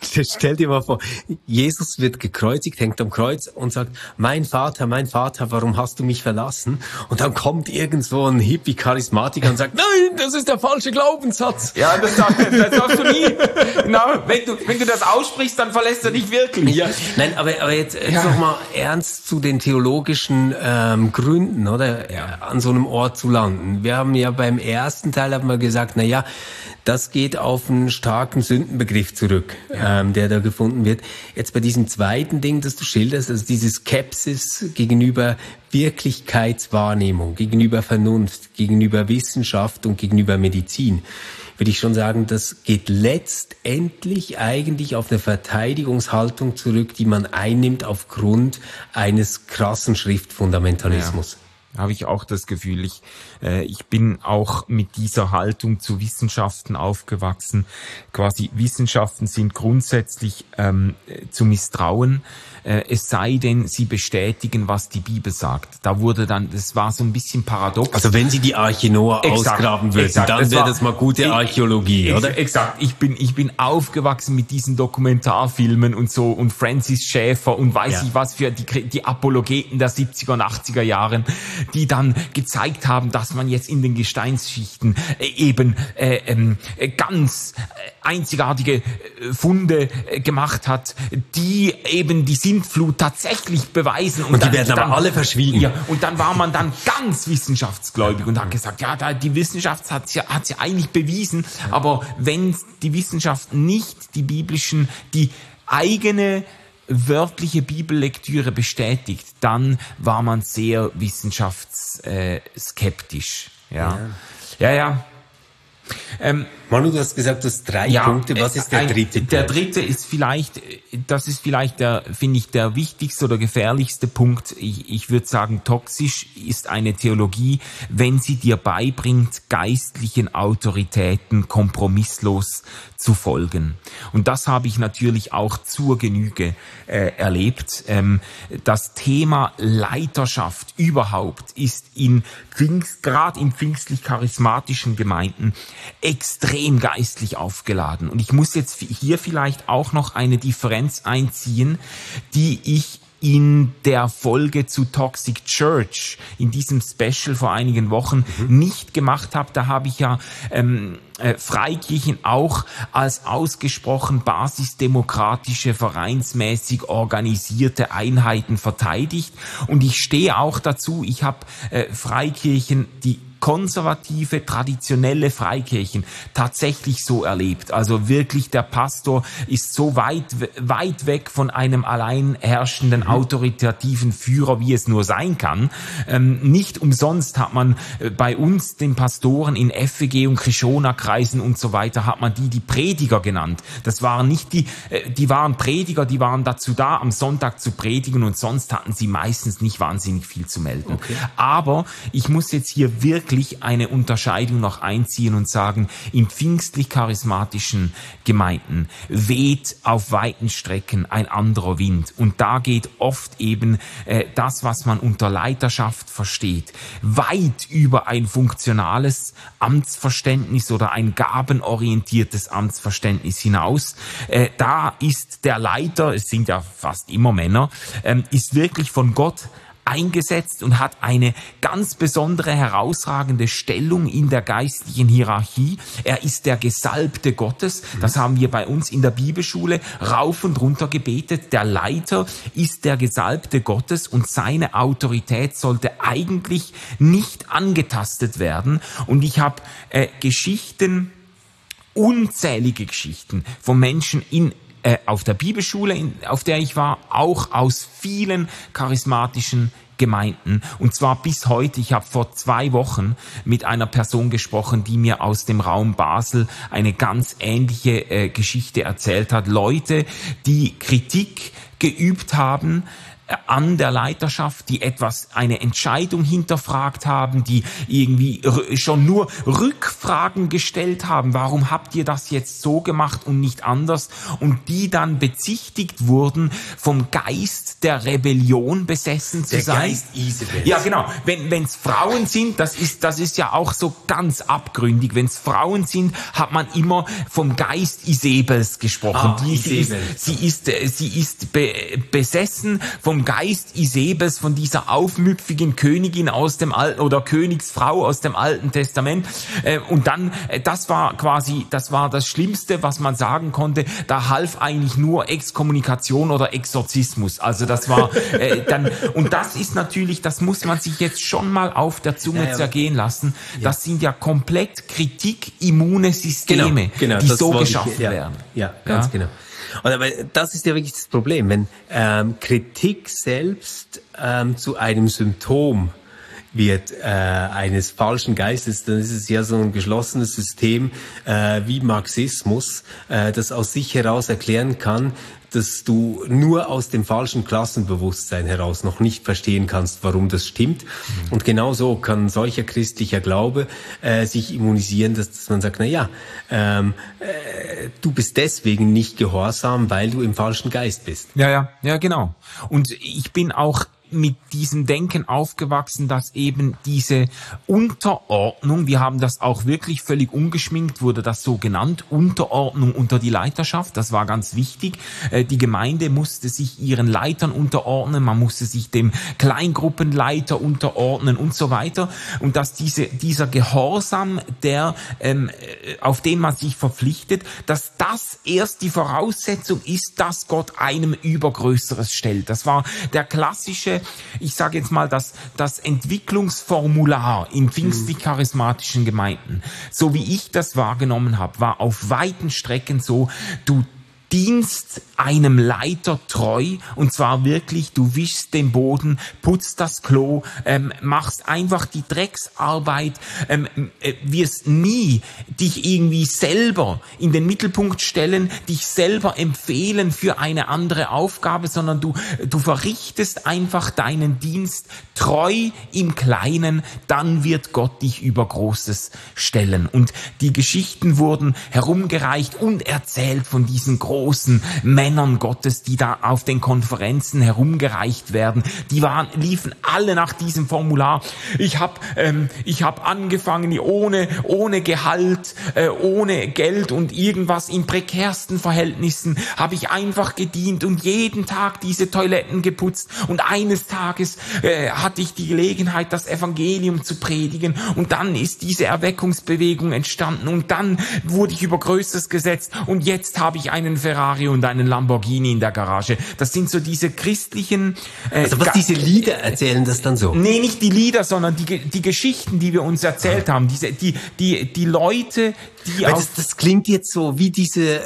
stell dir mal vor, Jesus wird gekreuzigt, hängt am Kreuz und sagt, mein Vater, warum hast du mich verlassen? Und dann kommt irgendwo ein Hippie-Charismatiker und sagt, nein, das ist der falsche Glaubenssatz. Ja, das darfst du nie. Genau, wenn du das aussprichst, dann verlässt er dich wirklich. Ja. Nein, aber jetzt noch mal ernst zu den theologischen Gründen, oder? Ja. An so einem Ort zu landen. Wir haben ja beim ersten Teil gesagt, das geht auf einen starken Sündenbegriff zurück, der da gefunden wird. Jetzt bei diesem zweiten Ding, das du schilderst, also diese Skepsis gegenüber Wirklichkeitswahrnehmung, gegenüber Vernunft, gegenüber Wissenschaft und gegenüber Medizin, würde ich schon sagen, das geht letztendlich eigentlich auf eine Verteidigungshaltung zurück, die man einnimmt aufgrund eines krassen Schriftfundamentalismus. Ja. Habe ich auch das Gefühl. Ich bin auch mit dieser Haltung zu Wissenschaften aufgewachsen. Quasi Wissenschaften sind grundsätzlich zu misstrauen, es sei denn, sie bestätigen, was die Bibel sagt. Das war so ein bisschen paradox. Also wenn sie die Arche Noah ausgraben würden, dann wäre das mal gute Archäologie, oder? Exakt. Ich bin aufgewachsen mit diesen Dokumentarfilmen und so und Francis Schaeffer und weiß ich was für die Apologeten der 70er und 80er Jahren, die dann gezeigt haben, dass man jetzt in den Gesteinsschichten eben ganz einzigartige Funde gemacht hat, die eben die Sintflut tatsächlich beweisen. Und die werden aber alle verschwiegen. Ja, und dann war man dann ganz wissenschaftsgläubig und hat gesagt, die Wissenschaft hat's ja eigentlich bewiesen, aber wenn die Wissenschaft nicht die eigene wörtliche Bibellektüre bestätigt, dann war man sehr wissenschaftsskeptisch. Ja. Manu, du hast gesagt, du hast 3 Punkte. Was ist der dritte Punkt? Der dritte ist vielleicht der wichtigste oder gefährlichste Punkt. Ich würde sagen, toxisch ist eine Theologie, wenn sie dir beibringt, geistlichen Autoritäten kompromisslos zu folgen. Und das habe ich natürlich auch zur Genüge erlebt. Das Thema Leiterschaft überhaupt ist gerade in pfingstlich-charismatischen Gemeinden extrem geistlich aufgeladen. Und ich muss jetzt hier vielleicht auch noch eine Differenz einziehen, die ich in der Folge zu Toxic Church, in diesem Special vor einigen Wochen, nicht gemacht habe. Da habe ich ja Freikirchen auch als ausgesprochen basisdemokratische, vereinsmäßig organisierte Einheiten verteidigt. Und ich stehe auch dazu, ich habe Freikirchen, die konservative, traditionelle Freikirchen tatsächlich so erlebt. Also wirklich, der Pastor ist so weit weg von einem allein herrschenden, autoritativen Führer, wie es nur sein kann. Nicht umsonst hat man bei uns den Pastoren in FEG und Krishona-Kreisen und so weiter, hat man die Prediger genannt. Das waren nicht die waren Prediger, die waren dazu da, am Sonntag zu predigen und sonst hatten sie meistens nicht wahnsinnig viel zu melden. Okay. Aber ich muss jetzt hier wirklich eine Unterscheidung noch einziehen und sagen, in pfingstlich-charismatischen Gemeinden weht auf weiten Strecken ein anderer Wind. Und da geht oft eben das, was man unter Leiterschaft versteht, weit über ein funktionales Amtsverständnis oder ein gabenorientiertes Amtsverständnis hinaus. Da ist der Leiter, es sind ja fast immer Männer, ist wirklich von Gott eingesetzt und hat eine ganz besondere, herausragende Stellung in der geistlichen Hierarchie. Er ist der Gesalbte Gottes. Das haben wir bei uns in der Bibelschule rauf und runter gebetet. Der Leiter ist der Gesalbte Gottes und seine Autorität sollte eigentlich nicht angetastet werden. Und ich habe unzählige Geschichten von Menschen auf der Bibelschule, auf der ich war, auch aus vielen charismatischen Gemeinden. Und zwar bis heute. Ich habe vor 2 Wochen mit einer Person gesprochen, die mir aus dem Raum Basel eine ganz ähnliche Geschichte erzählt hat. Leute, die Kritik geübt haben an der Leiterschaft, die eine Entscheidung hinterfragt haben, die irgendwie schon nur Rückfragen gestellt haben. Warum habt ihr das jetzt so gemacht und nicht anders? Und die dann bezichtigt wurden, vom Geist der Rebellion besessen zu sein. Der Geist Isabels. Ja, genau. Wenn es Frauen sind, das ist ja auch so ganz abgründig. Wenn es Frauen sind, hat man immer vom Geist Isabels gesprochen. Sie ist besessen vom Geist Isabels, von dieser aufmüpfigen Königin aus dem Alten oder Königsfrau aus dem Alten Testament. Und dann, das war das Schlimmste, was man sagen konnte. Da half eigentlich nur Exkommunikation oder Exorzismus. Also das war dann, und das ist natürlich, das muss man sich jetzt schon mal auf der Zunge zergehen lassen. Das sind ja komplett kritikimmune Systeme, die so geschaffen werden. Ja, ganz genau. Aber das ist ja wirklich das Problem, wenn Kritik selbst zu einem Symptom wird eines falschen Geistes, dann ist es ja so ein geschlossenes System wie Marxismus, das aus sich heraus erklären kann, dass du nur aus dem falschen Klassenbewusstsein heraus noch nicht verstehen kannst, warum das stimmt. Und genauso kann solcher christlicher Glaube sich immunisieren, dass man sagt, du bist deswegen nicht gehorsam, weil du im falschen Geist bist. Ja, genau. Und ich bin auch mit diesem Denken aufgewachsen, dass eben diese Unterordnung, wir haben das auch wirklich völlig ungeschminkt, wurde das so genannt, Unterordnung unter die Leiterschaft, das war ganz wichtig. Die Gemeinde musste sich ihren Leitern unterordnen, man musste sich dem Kleingruppenleiter unterordnen und so weiter. Und dass dieser Gehorsam, auf den man sich verpflichtet, dass das erst die Voraussetzung ist, dass Gott einem Übergrößeres stellt. Das war der klassische, ich sage jetzt mal, das Entwicklungsformular in pfingstlich-charismatischen Gemeinden, so wie ich das wahrgenommen habe, war auf weiten Strecken so, du dienst einem Leiter treu, und zwar wirklich, du wischst den Boden, putzt das Klo, machst einfach die Drecksarbeit, wirst nie dich irgendwie selber in den Mittelpunkt stellen, dich selber empfehlen für eine andere Aufgabe, sondern du verrichtest einfach deinen Dienst treu im Kleinen, dann wird Gott dich über Großes stellen. Und die Geschichten wurden herumgereicht und erzählt von diesen großen Männern Gottes, die da auf den Konferenzen herumgereicht werden. Die liefen alle nach diesem Formular. Ich hab angefangen ohne Gehalt, ohne Geld und irgendwas, in prekärsten Verhältnissen habe ich einfach gedient und jeden Tag diese Toiletten geputzt, und eines Tages hatte ich die Gelegenheit, das Evangelium zu predigen, und dann ist diese Erweckungsbewegung entstanden und dann wurde ich über Größeres gesetzt und jetzt habe ich einen Ferrari und einen Lamborghini in der Garage. Das sind so diese christlichen... also was diese Lieder erzählen das dann so? Nee, nicht die Lieder, sondern die Geschichten, die wir uns erzählt haben. Die Leute, die das klingt jetzt so wie diese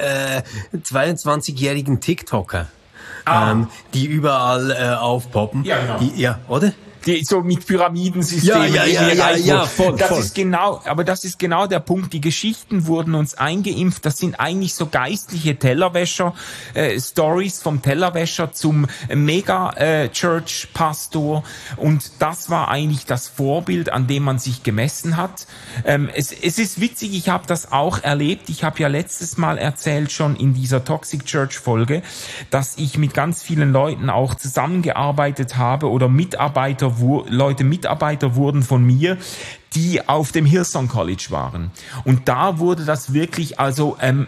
22-jährigen TikToker, die überall aufpoppen. Ja, genau. Oder? Die so mit Pyramidensystemen. Ja, voll. Das ist genau der Punkt. Die Geschichten wurden uns eingeimpft. Das sind eigentlich so geistliche Tellerwäscher, Stories vom Tellerwäscher zum Mega-Church-Pastor. Und das war eigentlich das Vorbild, an dem man sich gemessen hat. Es ist witzig, ich habe das auch erlebt. Ich habe ja letztes Mal erzählt schon in dieser Toxic Church-Folge, dass ich mit ganz vielen Leuten auch zusammengearbeitet habe oder Mitarbeiter wurden von mir, die auf dem Hillsong College waren. Und da wurde das wirklich, also im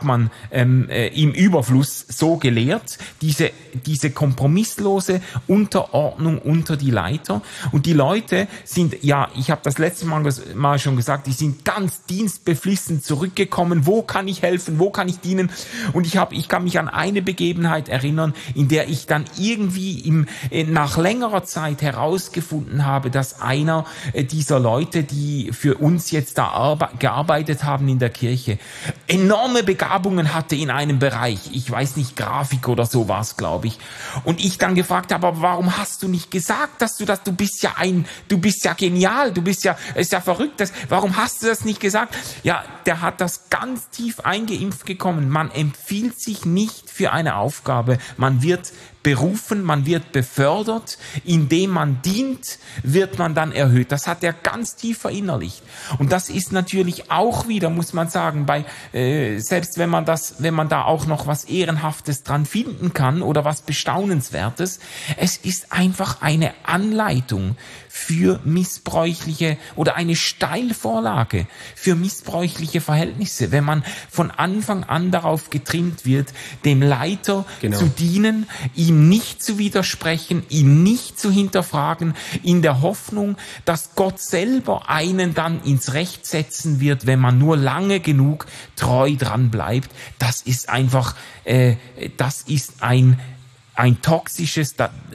Überfluss so gelehrt, diese kompromisslose Unterordnung unter die Leiter. Und die Leute sind, ja, ich habe das letzte Mal schon gesagt, die sind ganz dienstbeflissen zurückgekommen. Wo kann ich helfen? Wo kann ich dienen? Und ich kann mich an eine Begebenheit erinnern, in der ich dann irgendwie nach längerer Zeit herausgefunden habe, dass einer dieser Leute Leute, die für uns jetzt da gearbeitet haben in der Kirche, enorme Begabungen hatte in einem Bereich, ich weiß nicht, Grafik oder so war es, glaube ich. Und ich dann gefragt habe, aber warum hast du nicht gesagt, du bist ja genial, ist ja verrückt, warum hast du das nicht gesagt? Ja, der hat das ganz tief eingeimpft gekommen. Man empfiehlt sich nicht für eine Aufgabe, man wird berufen, man wird befördert, indem man dient, wird man dann erhöht. Das hat er ganz tief verinnerlicht. Und das ist natürlich auch wieder, muss man sagen, selbst wenn man da auch noch was Ehrenhaftes dran finden kann oder was Bestaunenswertes, es ist einfach eine Anleitung für missbräuchliche oder eine Steilvorlage für missbräuchliche Verhältnisse, wenn man von Anfang an darauf getrimmt wird, dem Leiter zu dienen, ihm nicht zu widersprechen, ihn nicht zu hinterfragen, in der Hoffnung, dass Gott selber einen dann ins Recht setzen wird, wenn man nur lange genug treu dran bleibt. Das ist einfach, das ist ein toxisches,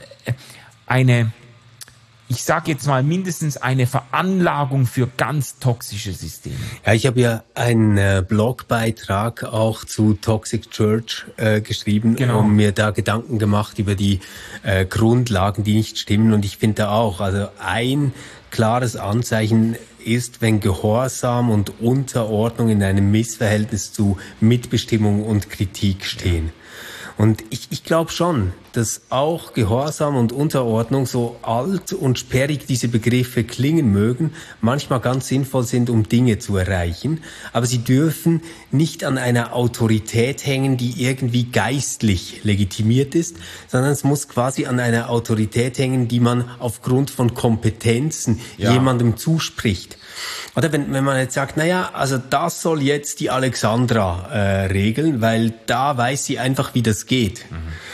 ich sage jetzt mal mindestens eine Veranlagung für ganz toxische Systeme. Ja, ich habe ja einen Blogbeitrag auch zu Toxic Church geschrieben, und mir da Gedanken gemacht über die Grundlagen, die nicht stimmen. Und ich finde auch, also ein klares Anzeichen ist, wenn Gehorsam und Unterordnung in einem Missverhältnis zu Mitbestimmung und Kritik stehen. Und ich glaube schon, dass auch Gehorsam und Unterordnung, so alt und sperrig diese Begriffe klingen mögen, manchmal ganz sinnvoll sind, um Dinge zu erreichen. Aber sie dürfen nicht an einer Autorität hängen, die irgendwie geistlich legitimiert ist, sondern es muss quasi an einer Autorität hängen, die man aufgrund von Kompetenzen jemandem zuspricht. Oder wenn man jetzt sagt, naja, also das soll jetzt die Alexandra regeln, weil da weiß sie einfach, wie das geht.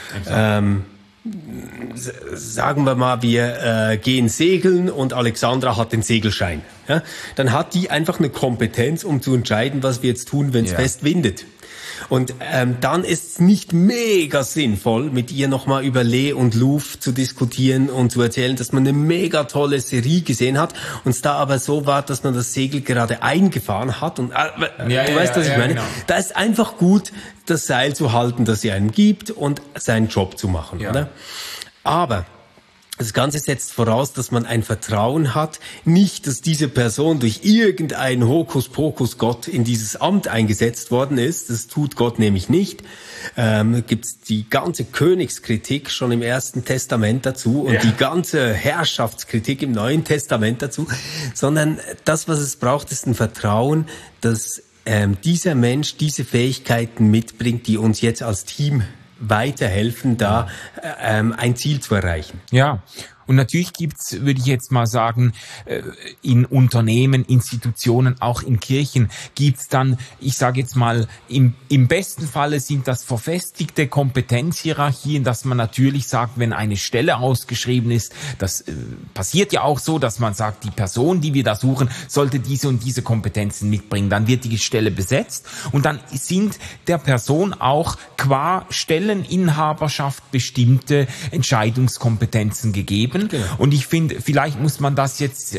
Sagen wir mal, wir gehen segeln und Alexandra hat den Segelschein. Ja? Dann hat die einfach eine Kompetenz, um zu entscheiden, was wir jetzt tun, wenn es fest windet. Und dann ist es nicht mega sinnvoll, mit ihr nochmal über Lee und Louvre zu diskutieren und zu erzählen, dass man eine mega tolle Serie gesehen hat und es da aber so war, dass man das Segel gerade eingefahren hat. Und du weißt, was ich meine? Genau. Da ist einfach gut, das Seil zu halten, das sie einem gibt und seinen Job zu machen, oder? Aber das Ganze setzt voraus, dass man ein Vertrauen hat, nicht, dass diese Person durch irgendeinen Hokuspokus Gott in dieses Amt eingesetzt worden ist. Das tut Gott nämlich nicht. Gibt's die ganze Königskritik schon im Ersten Testament dazu und die ganze Herrschaftskritik im Neuen Testament dazu, sondern das, was es braucht, ist ein Vertrauen, dass dieser Mensch diese Fähigkeiten mitbringt, die uns jetzt als Team weiterhelfen, da ein Ziel zu erreichen. Ja, und natürlich gibt's, würde ich jetzt mal sagen, in Unternehmen, Institutionen, auch in Kirchen gibt's dann, ich sage jetzt mal, im besten Falle sind das verfestigte Kompetenzhierarchien, dass man natürlich sagt, wenn eine Stelle ausgeschrieben ist, das passiert ja auch so, dass man sagt, die Person, die wir da suchen, sollte diese und diese Kompetenzen mitbringen. Dann wird die Stelle besetzt und dann sind der Person auch qua Stelleninhaberschaft bestimmte Entscheidungskompetenzen gegeben. Genau. Und ich finde, vielleicht muss man das jetzt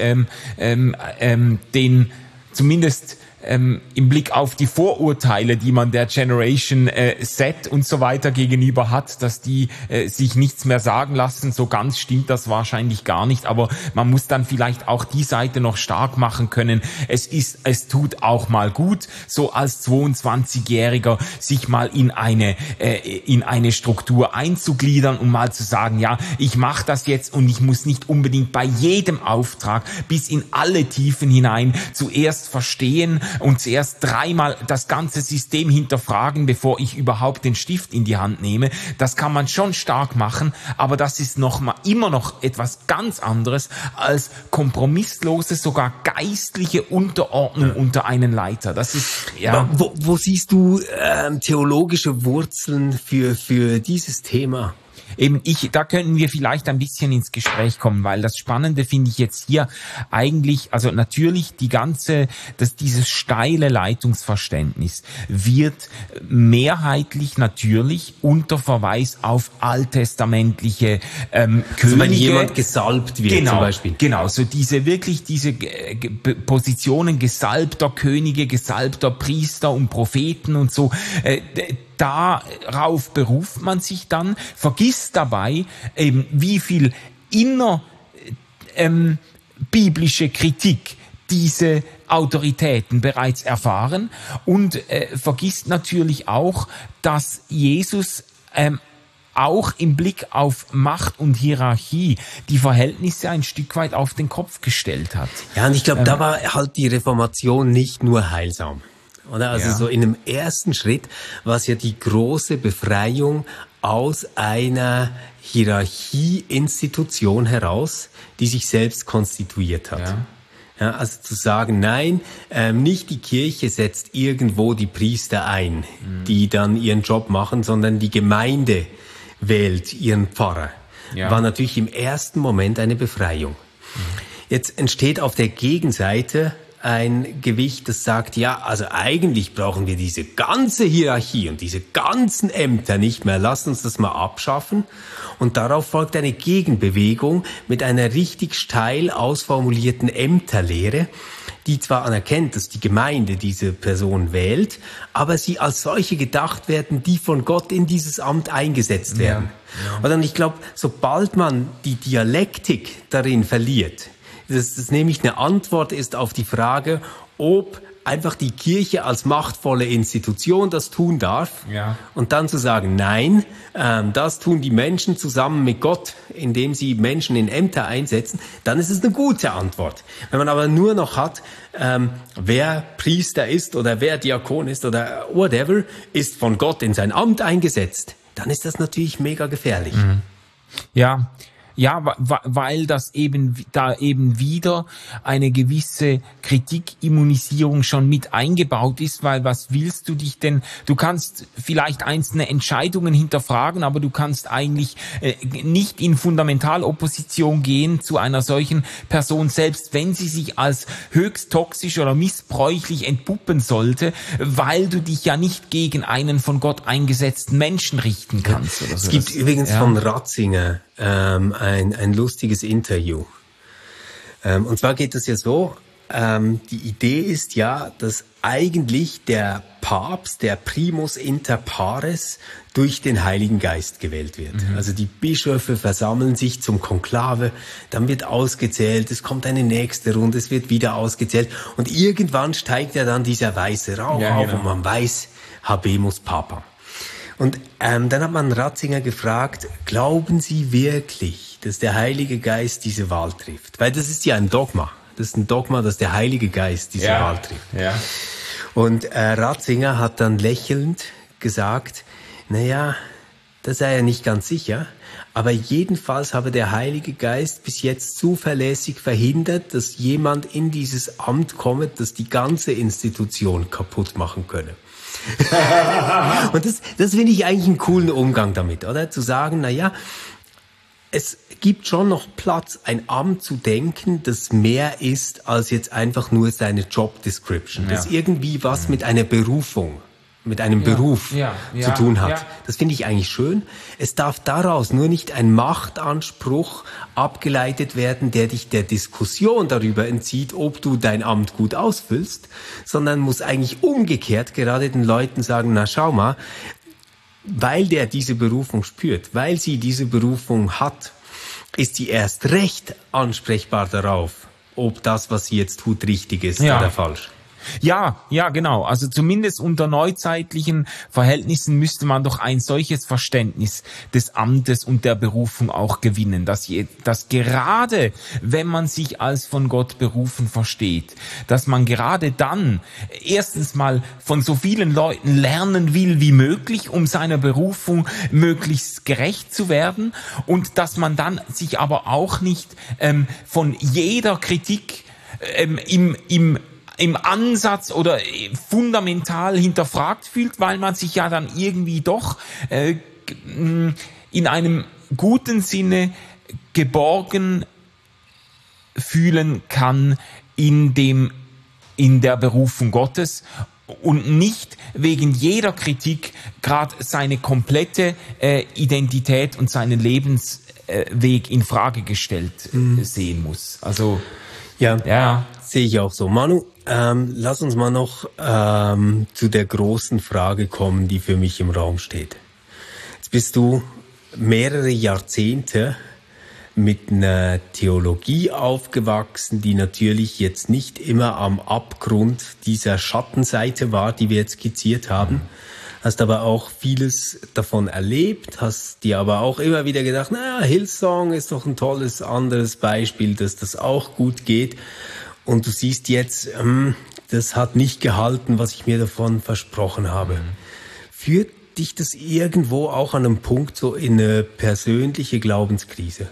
zumindest im Blick auf die Vorurteile, die man der Generation Z und so weiter gegenüber hat, dass die sich nichts mehr sagen lassen. So ganz stimmt das wahrscheinlich gar nicht, aber man muss dann vielleicht auch die Seite noch stark machen können. Es tut auch mal gut, so als 22-Jähriger sich mal in eine Struktur einzugliedern und mal zu sagen, ja, ich mache das jetzt und ich muss nicht unbedingt bei jedem Auftrag bis in alle Tiefen hinein zuerst verstehen und zuerst dreimal das ganze System hinterfragen, bevor ich überhaupt den Stift in die Hand nehme. Das kann man schon stark machen, aber das ist immer noch etwas ganz anderes als kompromisslose, sogar geistliche Unterordnung unter einen Leiter. Das ist, ja. Wo siehst du theologische Wurzeln für dieses Thema? Da können wir vielleicht ein bisschen ins Gespräch kommen, weil das Spannende finde ich jetzt hier eigentlich, also natürlich dieses steile Leitungsverständnis wird mehrheitlich natürlich unter Verweis auf alttestamentliche Könige. Also wenn jemand gesalbt wird, genau, zum Beispiel. Genau, so diese Positionen gesalbter Könige, gesalbter Priester und Propheten und so, darauf beruft man sich dann, vergisst dabei eben, wie viel biblische Kritik diese Autoritäten bereits erfahren und vergisst natürlich auch, dass Jesus auch im Blick auf Macht und Hierarchie die Verhältnisse ein Stück weit auf den Kopf gestellt hat. Ja, und ich glaube, da war halt die Reformation nicht nur heilsam. Oder? Also so in einem ersten Schritt war es ja die große Befreiung aus einer Hierarchieinstitution heraus, die sich selbst konstituiert hat. Ja. Ja, also zu sagen, nein, nicht die Kirche setzt irgendwo die Priester ein, die dann ihren Job machen, sondern die Gemeinde wählt ihren Pfarrer. Ja. War natürlich im ersten Moment eine Befreiung. Jetzt entsteht auf der Gegenseite ein Gewicht, das sagt, ja, also eigentlich brauchen wir diese ganze Hierarchie und diese ganzen Ämter nicht mehr. Lass uns das mal abschaffen. Und darauf folgt eine Gegenbewegung mit einer richtig steil ausformulierten Ämterlehre, die zwar anerkennt, dass die Gemeinde diese Person wählt, aber sie als solche gedacht werden, die von Gott in dieses Amt eingesetzt werden. Ja. Und ich glaube, sobald man die Dialektik darin verliert, das nämlich eine Antwort ist auf die Frage, ob einfach die Kirche als machtvolle Institution das tun darf. Ja. Und dann zu sagen, nein, das tun die Menschen zusammen mit Gott, indem sie Menschen in Ämter einsetzen, dann ist es eine gute Antwort. Wenn man aber nur noch hat, wer Priester ist oder wer Diakon ist oder whatever, ist von Gott in sein Amt eingesetzt, dann ist das natürlich mega gefährlich. Mhm. Ja, weil das eben wieder eine gewisse Kritikimmunisierung schon mit eingebaut ist, weil was willst du dich denn, du kannst vielleicht einzelne Entscheidungen hinterfragen, aber du kannst eigentlich nicht in Fundamentalopposition gehen zu einer solchen Person, selbst wenn sie sich als höchst toxisch oder missbräuchlich entpuppen sollte, weil du dich ja nicht gegen einen von Gott eingesetzten Menschen richten kannst. Oder so. Es gibt übrigens von Ratzinger ein lustiges Interview. Und zwar geht es ja so, die Idee ist ja, dass eigentlich der Papst, der Primus inter pares, durch den Heiligen Geist gewählt wird. Mhm. Also die Bischöfe versammeln sich zum Konklave, dann wird ausgezählt, es kommt eine nächste Runde, es wird wieder ausgezählt und irgendwann steigt ja dann dieser weiße Rauch auf und man weiß, Habemus Papam. Und dann hat man Ratzinger gefragt, glauben Sie wirklich, dass der Heilige Geist diese Wahl trifft? Weil das ist ja ein Dogma. Das ist ein Dogma, dass der Heilige Geist diese Wahl trifft. Ja. Und Ratzinger hat dann lächelnd gesagt, naja, das sei ja nicht ganz sicher, aber jedenfalls habe der Heilige Geist bis jetzt zuverlässig verhindert, dass jemand in dieses Amt kommt, das die ganze Institution kaputt machen könne. Und das finde ich eigentlich einen coolen Umgang damit, oder? Zu sagen, naja, es gibt schon noch Platz, ein Amt zu denken, das mehr ist als jetzt einfach nur seine Job Description. Das irgendwie was mit einer Berufung, mit einem Beruf zu tun hat. Ja. Das finde ich eigentlich schön. Es darf daraus nur nicht ein Machtanspruch abgeleitet werden, der dich der Diskussion darüber entzieht, ob du dein Amt gut ausfüllst, sondern muss eigentlich umgekehrt gerade den Leuten sagen, na schau mal, weil der diese Berufung spürt, weil sie diese Berufung hat, ist sie erst recht ansprechbar darauf, ob das, was sie jetzt tut, richtig ist oder falsch. Ja, genau. Also zumindest unter neuzeitlichen Verhältnissen müsste man doch ein solches Verständnis des Amtes und der Berufung auch gewinnen, dass gerade, wenn man sich als von Gott berufen versteht, dass man gerade dann erstens mal von so vielen Leuten lernen will wie möglich, um seiner Berufung möglichst gerecht zu werden und dass man dann sich aber auch nicht von jeder Kritik im Ansatz oder fundamental hinterfragt fühlt, weil man sich ja dann irgendwie doch in einem guten Sinne geborgen fühlen kann in der Berufung Gottes und nicht wegen jeder Kritik gerade seine komplette Identität und seinen Lebensweg in Frage gestellt sehen muss. Also ja, sehe ich auch so. Manu, lass uns mal noch zu der großen Frage kommen, die für mich im Raum steht. Jetzt bist du mehrere Jahrzehnte mit einer Theologie aufgewachsen, die natürlich jetzt nicht immer am Abgrund dieser Schattenseite war, die wir jetzt skizziert haben. Hast aber auch vieles davon erlebt, hast dir aber auch immer wieder gedacht, naja, Hillsong ist doch ein tolles anderes Beispiel, dass das auch gut geht. Und du siehst jetzt, das hat nicht gehalten, was ich mir davon versprochen habe. Führt dich das irgendwo auch an einem Punkt so in eine persönliche Glaubenskrise?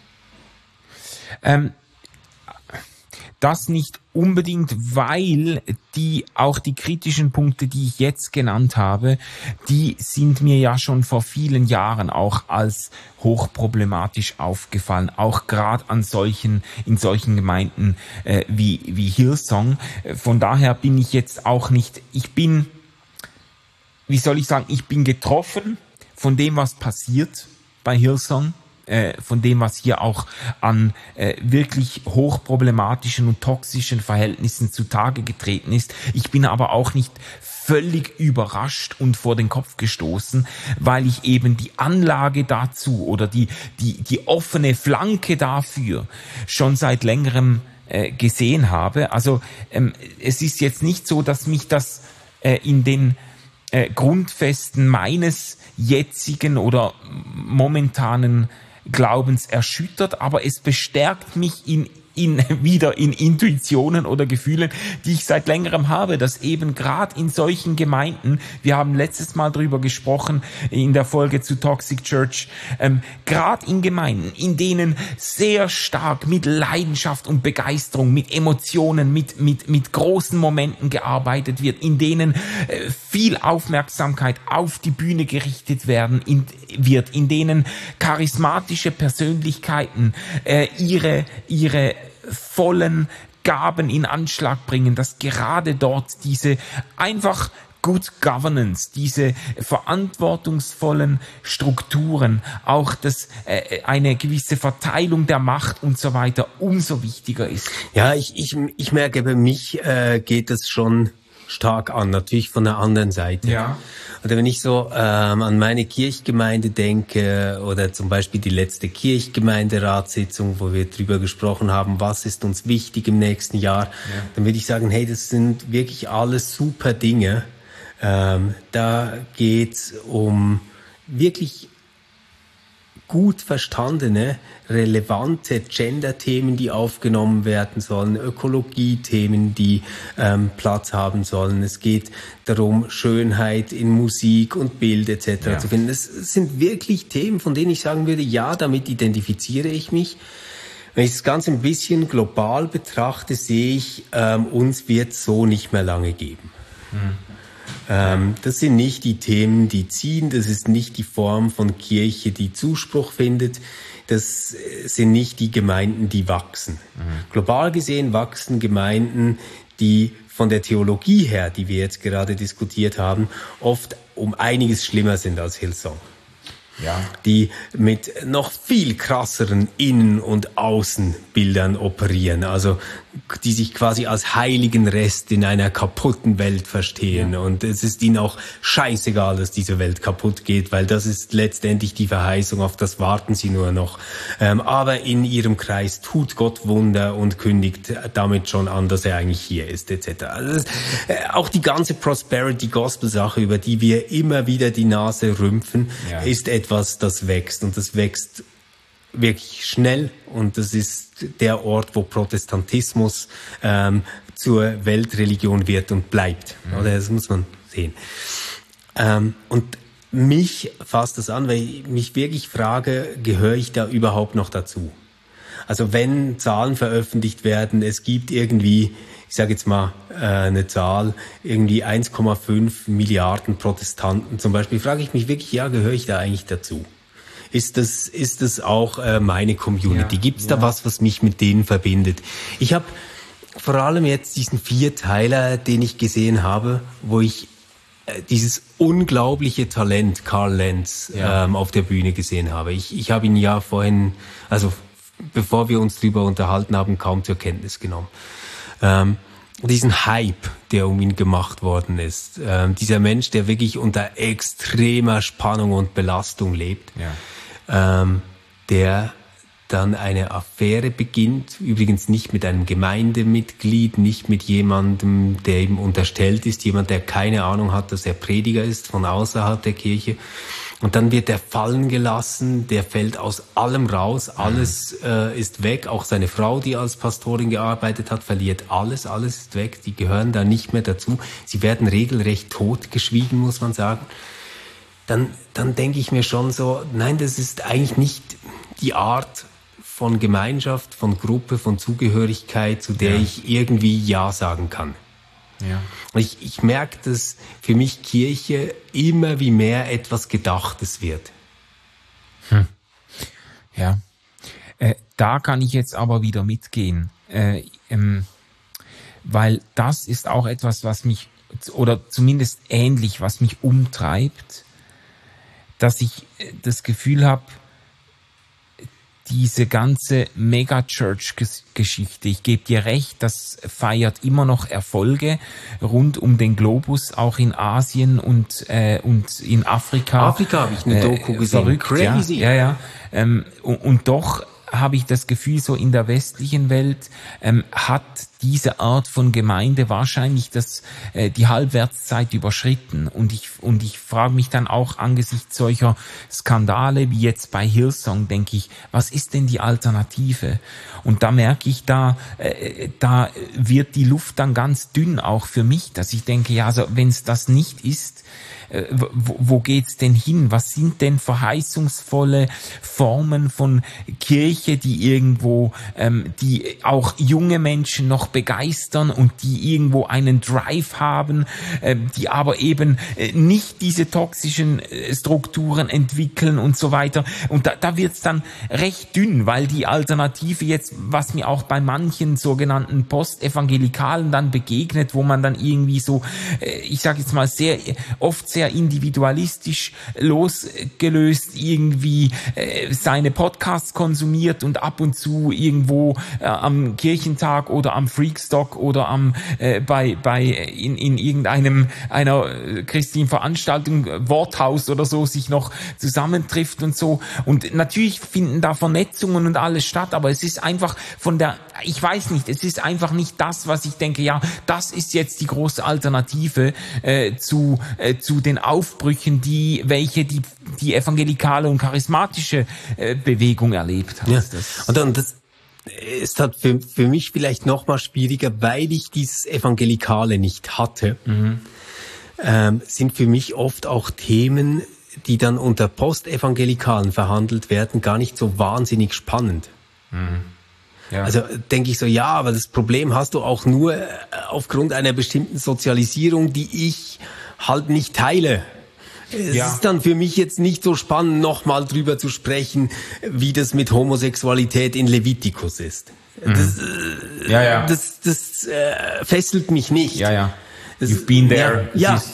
Das nicht unbedingt, weil auch die kritischen Punkte, die ich jetzt genannt habe, die sind mir ja schon vor vielen Jahren auch als hochproblematisch aufgefallen, auch gerade in solchen Gemeinden wie Hillsong. Von daher bin ich jetzt auch nicht, ich bin getroffen von dem, was passiert bei Hillsong, von dem, was hier auch an wirklich hochproblematischen und toxischen Verhältnissen zutage getreten ist. Ich bin aber auch nicht völlig überrascht und vor den Kopf gestoßen, weil ich eben die Anlage dazu oder die offene Flanke dafür schon seit längerem gesehen habe. Also es ist jetzt nicht so, dass mich das in den Grundfesten meines jetzigen oder momentanen Glaubens erschüttert, aber es bestärkt mich wieder in Intuitionen oder Gefühlen, die ich seit längerem habe, dass eben gerade in solchen Gemeinden, wir haben letztes Mal drüber gesprochen in der Folge zu Toxic Church, gerade in Gemeinden, in denen sehr stark mit Leidenschaft und Begeisterung, mit Emotionen, mit großen Momenten gearbeitet wird, in denen viel Aufmerksamkeit auf die Bühne gerichtet wird, in denen charismatische Persönlichkeiten ihre vollen Gaben in Anschlag bringen, dass gerade dort diese einfach Good Governance, diese verantwortungsvollen Strukturen, auch eine gewisse Verteilung der Macht und so weiter umso wichtiger ist. Ja, ich merke, bei mich geht es schon stark an, natürlich von der anderen Seite. Ja. Oder wenn ich so an meine Kirchgemeinde denke oder zum Beispiel die letzte Kirchgemeinderatssitzung, wo wir drüber gesprochen haben, was ist uns wichtig im nächsten Jahr, dann würde ich sagen, hey, das sind wirklich alles super Dinge. Da geht's um wirklich gut verstandene, relevante Gender-Themen, die aufgenommen werden sollen, Ökologie-Themen, die Platz haben sollen. Es geht darum, Schönheit in Musik und Bild etc. zu finden. Das sind wirklich Themen, von denen ich sagen würde, ja, damit identifiziere ich mich. Wenn ich das Ganze ein bisschen global betrachte, sehe ich, uns wird so nicht mehr lange geben. Das sind nicht die Themen, die ziehen, das ist nicht die Form von Kirche, die Zuspruch findet, das sind nicht die Gemeinden, die wachsen. Global gesehen wachsen Gemeinden, die von der Theologie her, die wir jetzt gerade diskutiert haben, oft um einiges schlimmer sind als Hillsong. Ja. Die mit noch viel krasseren Innen- und Außenbildern operieren, also die sich quasi als heiligen Rest in einer kaputten Welt verstehen. Ja. Und es ist ihnen auch scheißegal, dass diese Welt kaputt geht, weil das ist letztendlich die Verheißung, auf das warten sie nur noch. Aber in ihrem Kreis tut Gott Wunder und kündigt damit schon an, dass er eigentlich hier ist, etc. Also auch die ganze Prosperity-Gospel-Sache, über die wir immer wieder die Nase rümpfen, ist etwas, das wächst. Und das wächst wirklich schnell, und das ist der Ort, wo Protestantismus zur Weltreligion wird und bleibt. Oder? Das muss man sehen. Und mich fasst das an, weil ich mich wirklich frage, gehöre ich da überhaupt noch dazu? Also wenn Zahlen veröffentlicht werden, es gibt irgendwie, ich sage jetzt mal eine Zahl, irgendwie 1,5 Milliarden Protestanten zum Beispiel, frage ich mich wirklich, ja, gehöre ich da eigentlich dazu? ist das auch meine Community? Gibt's da was mich mit denen verbindet? Ich habe vor allem jetzt diesen 4-Teiler, den ich gesehen habe, wo ich dieses unglaubliche Talent Carl Lenz auf der Bühne gesehen habe. Ich habe ihn ja vorhin, also bevor wir uns drüber unterhalten haben, kaum zur Kenntnis genommen. Diesen Hype, der um ihn gemacht worden ist. Dieser Mensch, der wirklich unter extremer Spannung und Belastung lebt. Der dann eine Affäre beginnt, übrigens nicht mit einem Gemeindemitglied, nicht mit jemandem, der ihm unterstellt ist, jemand, der keine Ahnung hat, dass er Prediger ist, von außerhalb der Kirche. Und dann wird er fallen gelassen, der fällt aus allem raus, alles ist weg, auch seine Frau, die als Pastorin gearbeitet hat, verliert alles ist weg, die gehören da nicht mehr dazu. Sie werden regelrecht totgeschwiegen, muss man sagen. Dann denke ich mir schon so, nein, das ist eigentlich nicht die Art von Gemeinschaft, von Gruppe, von Zugehörigkeit, zu der ich irgendwie Ja sagen kann. Ja. Ich merke, dass für mich Kirche immer wie mehr etwas Gedachtes wird. Ja, da kann ich jetzt aber wieder mitgehen, weil das ist auch etwas, was mich, oder zumindest ähnlich, was mich umtreibt, dass ich das Gefühl habe, diese ganze Megachurch-Geschichte, ich gebe dir recht, das feiert immer noch Erfolge rund um den Globus, auch in Asien und in Afrika. Afrika habe ich eine Doku gesehen. Verrückt, crazy. Ja. Und doch habe ich das Gefühl, so in der westlichen Welt hat diese Art von Gemeinde wahrscheinlich die Halbwertszeit überschritten. Und ich frage mich dann auch angesichts solcher Skandale wie jetzt bei Hillsong, denke ich, was ist denn die Alternative? Und da merke ich, da wird die Luft dann ganz dünn auch für mich, dass ich denke, ja, also wenn es das nicht ist, wo geht's denn hin? Was sind denn verheißungsvolle Formen von Kirche, die irgendwo, die auch junge Menschen noch begeistern und die irgendwo einen Drive haben, die aber eben nicht diese toxischen Strukturen entwickeln und so weiter. Und da wird's dann recht dünn, weil die Alternative jetzt, was mir auch bei manchen sogenannten Postevangelikalen dann begegnet, wo man dann irgendwie so, ich sage jetzt mal oft sehr individualistisch losgelöst irgendwie seine Podcasts konsumiert und ab und zu irgendwo am Kirchentag oder am Freakstock oder in einer christlichen Veranstaltung, Worthaus oder so, sich noch zusammentrifft und so. Und natürlich finden da Vernetzungen und alles statt, aber es ist einfach ich weiß nicht, es ist einfach nicht das, was ich denke, ja, das ist jetzt die große Alternative zu den Aufbrüchen, welche die evangelikale und charismatische Bewegung erlebt hat. Ja. Und das ist halt für mich vielleicht noch mal schwieriger, weil ich dieses Evangelikale nicht hatte, sind für mich oft auch Themen, die dann unter Postevangelikalen verhandelt werden, gar nicht so wahnsinnig spannend. Ja. Also denke ich so, ja, aber das Problem hast du auch nur aufgrund einer bestimmten Sozialisierung, die ich halt nicht teile. Es ist dann für mich jetzt nicht so spannend, nochmal drüber zu sprechen, wie das mit Homosexualität in Levitikus ist. Das fesselt mich nicht. Ja. You've been there.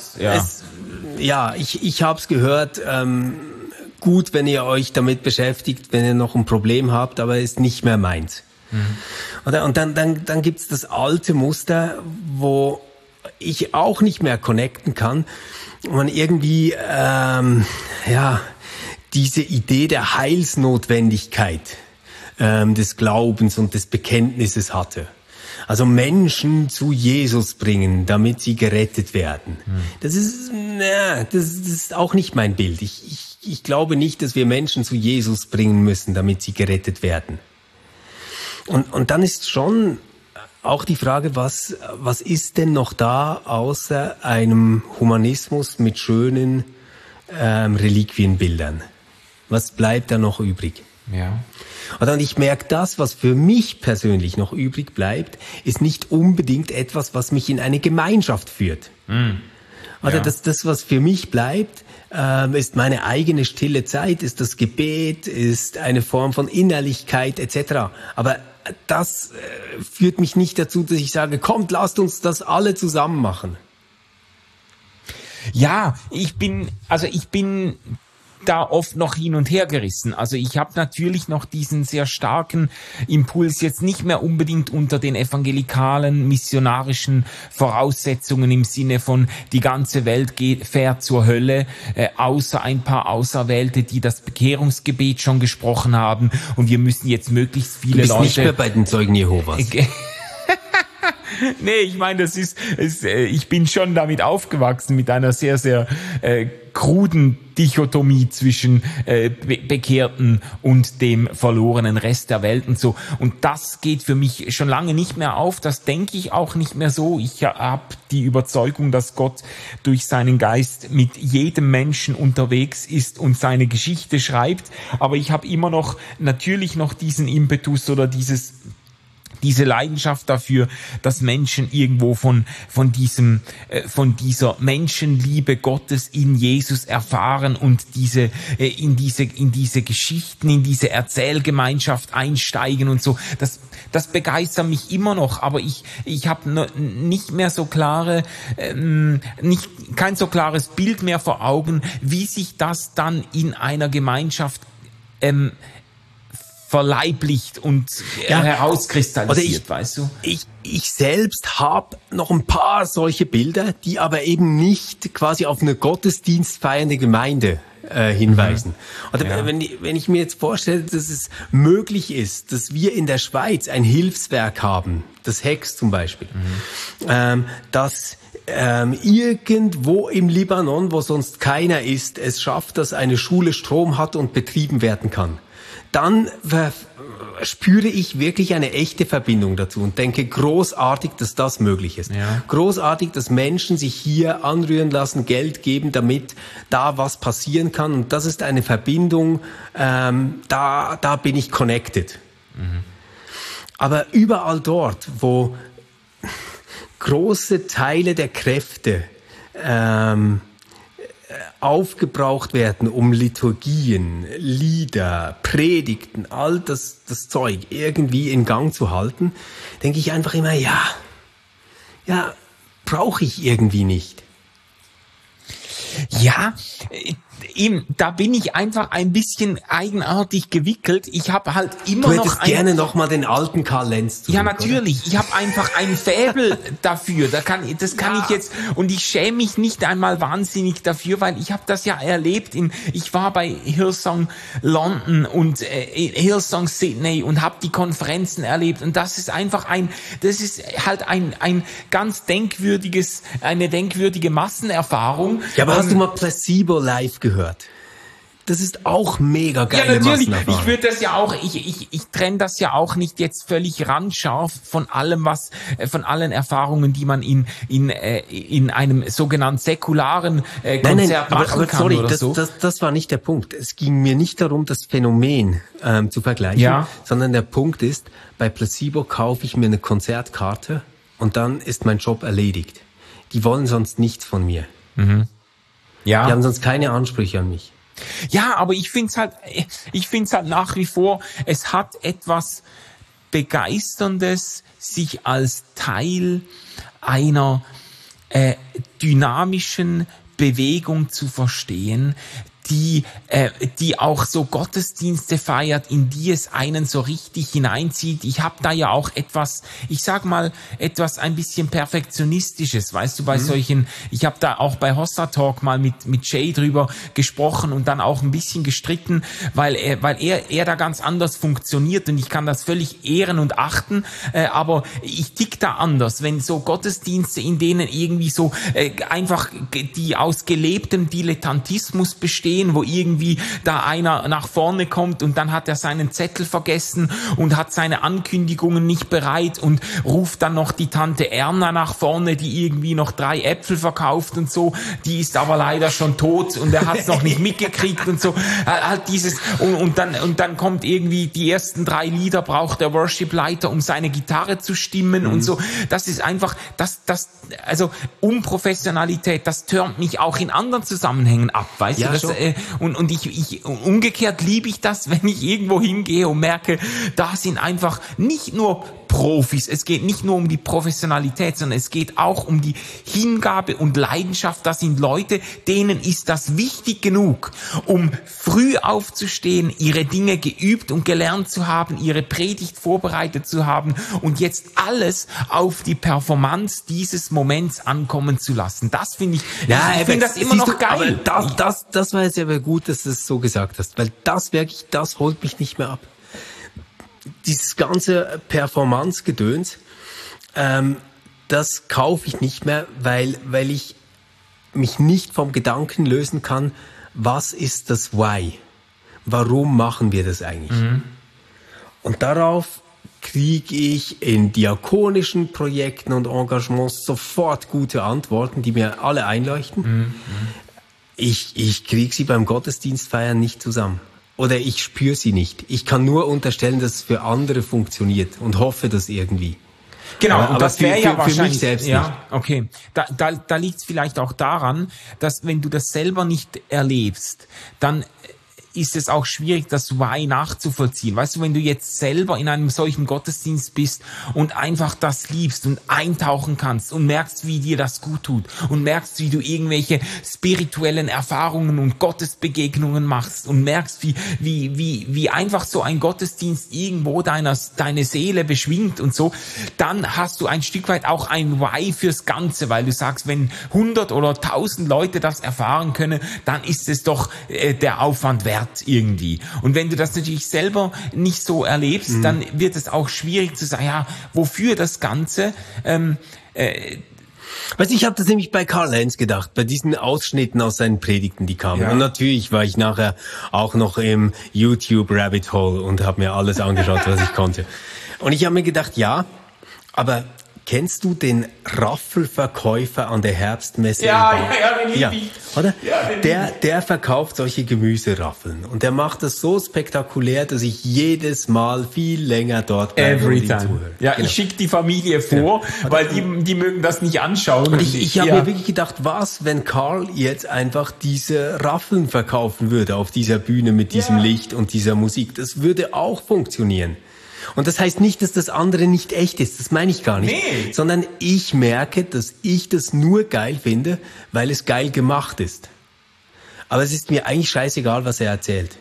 Ich habe es gehört. Gut, wenn ihr euch damit beschäftigt, wenn ihr noch ein Problem habt, aber ist nicht mehr meins. Und dann gibt's das alte Muster, wo ich auch nicht mehr connecten kann. Man irgendwie diese Idee der Heilsnotwendigkeit des Glaubens und des Bekenntnisses hatte. Also Menschen zu Jesus bringen, damit sie gerettet werden. Das ist auch nicht mein Bild. Ich glaube nicht, dass wir Menschen zu Jesus bringen müssen, damit sie gerettet werden. Und dann ist schon auch die Frage, was ist denn noch da außer einem Humanismus mit schönen Reliquienbildern? Was bleibt da noch übrig? Ja. Und ich merke, das, was für mich persönlich noch übrig bleibt, ist nicht unbedingt etwas, was mich in eine Gemeinschaft führt. Oder das, was für mich bleibt, ist meine eigene stille Zeit, ist das Gebet, ist eine Form von Innerlichkeit etc. Aber das führt mich nicht dazu, dass ich sage, kommt, lasst uns das alle zusammen machen. Ja, ich bin da oft noch hin und her gerissen. Also ich habe natürlich noch diesen sehr starken Impuls, jetzt nicht mehr unbedingt unter den evangelikalen, missionarischen Voraussetzungen im Sinne von die ganze Welt fährt zur Hölle, außer ein paar Auserwählte, die das Bekehrungsgebet schon gesprochen haben und wir müssen jetzt möglichst viele Leute... Du bist nicht mehr bei den Zeugen Jehovas. Nee, ich meine, ich bin schon damit aufgewachsen, mit einer sehr, sehr kruden Dichotomie zwischen Bekehrten und dem verlorenen Rest der Welt und so. Und das geht für mich schon lange nicht mehr auf. Das denke ich auch nicht mehr so. Ich habe die Überzeugung, dass Gott durch seinen Geist mit jedem Menschen unterwegs ist und seine Geschichte schreibt. Aber ich habe immer noch, natürlich noch diesen Impetus oder diese Leidenschaft dafür, dass Menschen irgendwo von dieser Menschenliebe Gottes in Jesus erfahren und in diese Geschichten, in diese Erzählgemeinschaft einsteigen und so. Das begeistert mich immer noch, aber ich habe nicht mehr so kein so klares Bild mehr vor Augen, wie sich das dann in einer Gemeinschaft verleiblicht und herauskristallisiert, weißt du? Ich selbst habe noch ein paar solche Bilder, die aber eben nicht quasi auf eine gottesdienstfeiernde Gemeinde hinweisen. Oder wenn ich mir jetzt vorstelle, dass es möglich ist, dass wir in der Schweiz ein Hilfswerk haben, das Hex zum Beispiel, dass irgendwo im Libanon, wo sonst keiner ist, es schafft, dass eine Schule Strom hat und betrieben werden kann, dann spüre ich wirklich eine echte Verbindung dazu und denke, großartig, dass das möglich ist. Ja. Großartig, dass Menschen sich hier anrühren lassen, Geld geben, damit da was passieren kann. Und das ist eine Verbindung, da bin ich connected. Mhm. Aber überall dort, wo große Teile der Kräfte aufgebraucht werden, um Liturgien, Lieder, Predigten, all das Zeug irgendwie in Gang zu halten, denke ich einfach immer, ja, brauche ich irgendwie nicht. Ja, eben, da bin ich einfach ein bisschen eigenartig gewickelt. Ich habe halt immer noch... Du hättest gerne noch mal den alten Karl Lenz zurück, ja, natürlich. Oder? Ich habe einfach ein Faible dafür. Das kann ich jetzt... Und ich schäme mich nicht einmal wahnsinnig dafür, weil ich habe das ja erlebt. Ich war bei Hillsong London und Hillsong Sydney und habe die Konferenzen erlebt. Und das ist einfach eine ganz denkwürdige Massenerfahrung. Ja, aber hast du mal Placebo live gehört? Das ist auch mega geil. Ja, natürlich. Ich würde das ja auch, ich trenne das ja auch nicht jetzt völlig randscharf von allem, von allen Erfahrungen, die man in einem sogenannten säkularen Konzert machen kann. Sorry, oder so. Das war nicht der Punkt. Es ging mir nicht darum, das Phänomen zu vergleichen, sondern der Punkt ist, bei Placebo kaufe ich mir eine Konzertkarte und dann ist mein Job erledigt. Die wollen sonst nichts von mir. Mhm. Ja. Die haben sonst keine Ansprüche an mich. Ja, aber ich find's halt nach wie vor, es hat etwas Begeisterndes, sich als Teil einer dynamischen Bewegung zu verstehen, die auch so Gottesdienste feiert, in die es einen so richtig hineinzieht. Ich habe da ja auch etwas ein bisschen Perfektionistisches, weißt du, bei solchen, ich habe da auch bei Hossa Talk mal mit Jay drüber gesprochen und dann auch ein bisschen gestritten, weil er da ganz anders funktioniert und ich kann das völlig ehren und achten, aber ich tick da anders, wenn so Gottesdienste, in denen irgendwie so einfach die aus gelebtem Dilettantismus bestehen, sehen, wo irgendwie da einer nach vorne kommt und dann hat er seinen Zettel vergessen und hat seine Ankündigungen nicht bereit und ruft dann noch die Tante Erna nach vorne, die irgendwie noch 3 Äpfel verkauft und so, die ist aber leider schon tot und er hat es noch nicht mitgekriegt und so, halt dieses, und dann kommt irgendwie die ersten 3 Lieder braucht der Worship-Leiter, um seine Gitarre zu stimmen und so, das ist einfach, also Unprofessionalität, das türmt mich auch in anderen Zusammenhängen ab, weißt du, das, und ich umgekehrt liebe ich das, wenn ich irgendwo hingehe und merke, da sind einfach nicht nur Profis, es geht nicht nur um die Professionalität, sondern es geht auch um die Hingabe und Leidenschaft. Das sind Leute, denen ist das wichtig genug, um früh aufzustehen, ihre Dinge geübt und gelernt zu haben, ihre Predigt vorbereitet zu haben und jetzt alles auf die Performance dieses Moments ankommen zu lassen. Das finde ich, ich finde das immer noch geil. Aber das war jetzt aber gut, dass du es so gesagt hast, weil das wirklich, das holt mich nicht mehr ab. Dieses ganze Performance-Gedöns, das kaufe ich nicht mehr, weil ich mich nicht vom Gedanken lösen kann, was ist das Why? Warum machen wir das eigentlich? Und darauf kriege ich in diakonischen Projekten und Engagements sofort gute Antworten, die mir alle einleuchten. Ich kriege sie beim Gottesdienstfeiern nicht zusammen. Oder ich spüre sie nicht. Ich kann nur unterstellen, dass es für andere funktioniert und hoffe das irgendwie. Genau, und das wäre ja wahrscheinlich, für mich selbst nicht. Okay. Da liegt es vielleicht auch daran, dass wenn du das selber nicht erlebst, dann ist es auch schwierig, das Why nachzuvollziehen. Weißt du, wenn du jetzt selber in einem solchen Gottesdienst bist und einfach das liebst und eintauchen kannst und merkst, wie dir das gut tut und merkst, wie du irgendwelche spirituellen Erfahrungen und Gottesbegegnungen machst und merkst, wie einfach so ein Gottesdienst irgendwo deine Seele beschwingt und so, dann hast du ein Stück weit auch ein Why fürs Ganze, weil du sagst, wenn 100 oder 1000 Leute das erfahren können, dann ist es doch der Aufwand wert irgendwie. Und wenn du das natürlich selber nicht so erlebst, dann wird es auch schwierig zu sagen, ja, wofür das Ganze? Weißt du, ich habe das nämlich bei Karl Lenz gedacht, bei diesen Ausschnitten aus seinen Predigten, die kamen. Ja. Und natürlich war ich nachher auch noch im YouTube Rabbit Hole und habe mir alles angeschaut, was ich konnte. Und ich habe mir gedacht, ja, aber kennst du den Raffelverkäufer an der Herbstmesse? Ja, oder? Ja, der verkauft solche Gemüseraffeln und der macht das so spektakulär, dass ich jedes Mal viel länger dort bleibe und ihm zuhöre. Ja, genau. Ich schicke die Familie vor, weil die mögen das nicht anschauen. Und ich habe mir wirklich gedacht, was, wenn Karl jetzt einfach diese Raffeln verkaufen würde auf dieser Bühne mit diesem Licht und dieser Musik? Das würde auch funktionieren. Und das heißt nicht, dass das andere nicht echt ist, das meine ich gar nicht, sondern ich merke, dass ich das nur geil finde, weil es geil gemacht ist. Aber es ist mir eigentlich scheißegal, was er erzählt.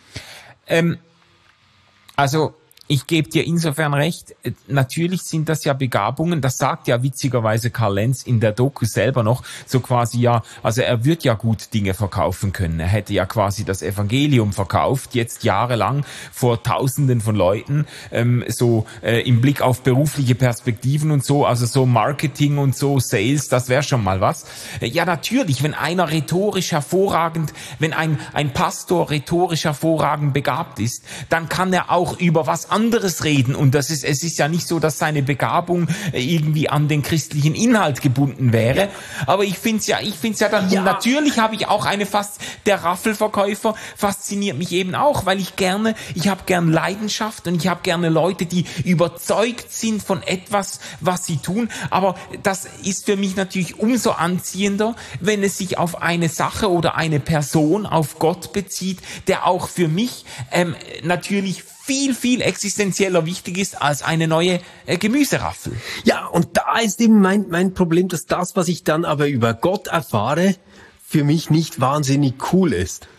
Also ich gebe dir insofern recht, natürlich sind das ja Begabungen, das sagt ja witzigerweise Karl Lenz in der Doku selber noch, so quasi also er wird ja gut Dinge verkaufen können, er hätte ja quasi das Evangelium verkauft, jetzt jahrelang vor Tausenden von Leuten, im Blick auf berufliche Perspektiven und so, also so Marketing und so, Sales, das wäre schon mal was. Ja natürlich, wenn einer rhetorisch hervorragend, wenn ein Pastor rhetorisch hervorragend begabt ist, dann kann er auch über was anderes reden und es ist ja nicht so, dass seine Begabung irgendwie an den christlichen Inhalt gebunden wäre, aber ich find's ja dann, natürlich habe ich auch der Raffelverkäufer fasziniert mich eben auch, weil ich habe gern Leidenschaft und ich habe gerne Leute, die überzeugt sind von etwas, was sie tun, aber das ist für mich natürlich umso anziehender, wenn es sich auf eine Sache oder eine Person, auf Gott bezieht, der auch für mich natürlich viel, viel existenzieller wichtig ist als eine neue Gemüseraffel. Ja, und da ist eben mein Problem, dass das, was ich dann aber über Gott erfahre, für mich nicht wahnsinnig cool ist.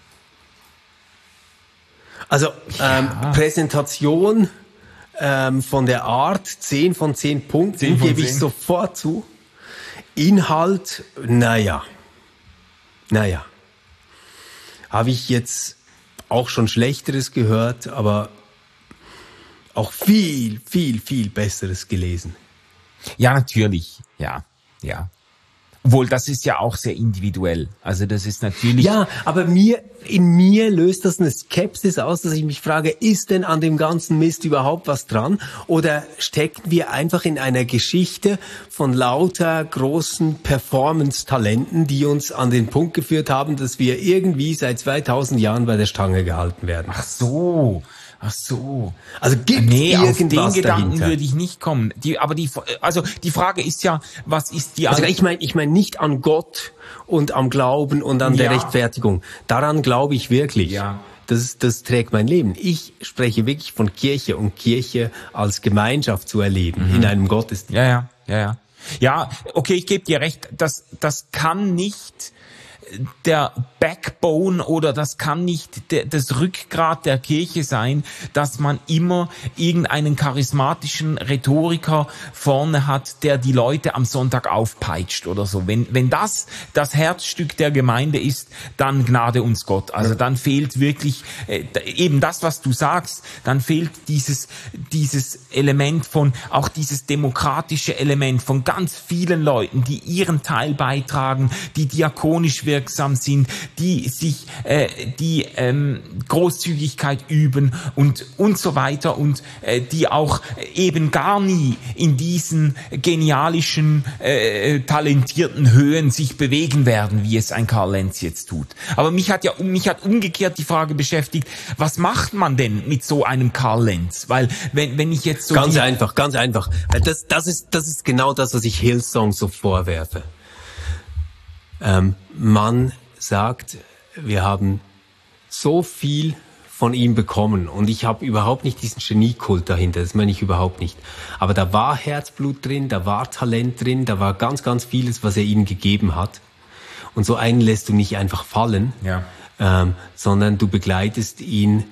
Also Präsentation von der Art, 10 von 10 Punkten, gebe ich sofort zu. Inhalt, naja. Habe ich jetzt auch schon Schlechteres gehört, aber auch viel, viel, viel Besseres gelesen. Ja, natürlich. Ja. Wohl, das ist ja auch sehr individuell. Also das ist natürlich... Ja, aber in mir löst das eine Skepsis aus, dass ich mich frage, ist denn an dem ganzen Mist überhaupt was dran? Oder stecken wir einfach in einer Geschichte von lauter großen Performance-Talenten, die uns an den Punkt geführt haben, dass wir irgendwie seit 2000 Jahren bei der Stange gehalten werden? Ach so. Also gibt nee, auf irgendwas den Gedanken dahinter? würde ich nicht kommen. Die Frage ist ja, was ist die... Also ich meine nicht an Gott und am Glauben und an der Rechtfertigung. Daran glaube ich wirklich. Ja. Das trägt mein Leben. Ich spreche wirklich von Kirche und Kirche als Gemeinschaft zu erleben in einem Gottesdienst. Ja. Ja, okay, ich gebe dir recht. Das kann nicht der Backbone oder das kann nicht das Rückgrat der Kirche sein, dass man immer irgendeinen charismatischen Rhetoriker vorne hat, der die Leute am Sonntag aufpeitscht oder so. Wenn das Herzstück der Gemeinde ist, dann gnade uns Gott. Also dann fehlt wirklich eben das, was du sagst, dann fehlt dieses Element von, auch dieses demokratische Element von ganz vielen Leuten, die ihren Teil beitragen, die diakonisch wirksam sind, die sich Großzügigkeit üben und so weiter und die auch eben gar nie in diesen genialischen, talentierten Höhen sich bewegen werden, wie es ein Karl Lenz jetzt tut. Aber mich hat umgekehrt die Frage beschäftigt, was macht man denn mit so einem Karl Lenz? Weil wenn ich jetzt so... Ganz einfach. Das ist genau das, was ich Hillsong so vorwerfe. Man sagt, wir haben so viel von ihm bekommen und ich habe überhaupt nicht diesen Geniekult dahinter, das meine ich überhaupt nicht. Aber da war Herzblut drin, da war Talent drin, da war ganz, ganz vieles, was er ihnen gegeben hat. Und so einen lässt du nicht einfach fallen, sondern du begleitest ihn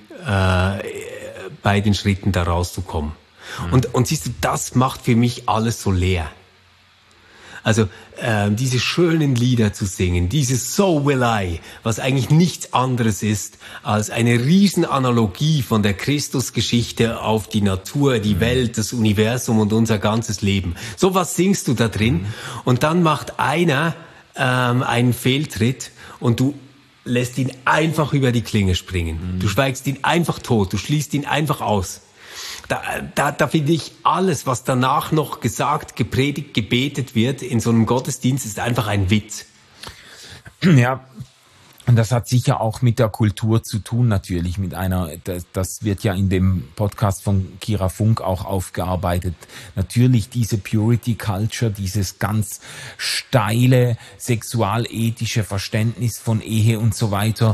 bei den Schritten da rauszukommen. Und siehst du, das macht für mich alles so leer. Also diese schönen Lieder zu singen, dieses So Will I, was eigentlich nichts anderes ist als eine Riesenanalogie von der Christusgeschichte auf die Natur, die Welt, das Universum und unser ganzes Leben. So was singst du da drin und dann macht einer einen Fehltritt und du lässt ihn einfach über die Klinge springen. Du schweigst ihn einfach tot, du schließt ihn einfach aus. Da finde ich, alles, was danach noch gesagt, gepredigt, gebetet wird in so einem Gottesdienst, ist einfach ein Witz. Ja, und das hat sicher auch mit der Kultur zu tun, natürlich, mit einer, das wird ja in dem Podcast von Kira Funk auch aufgearbeitet, natürlich diese Purity Culture, dieses ganz steile sexualethische Verständnis von Ehe und so weiter,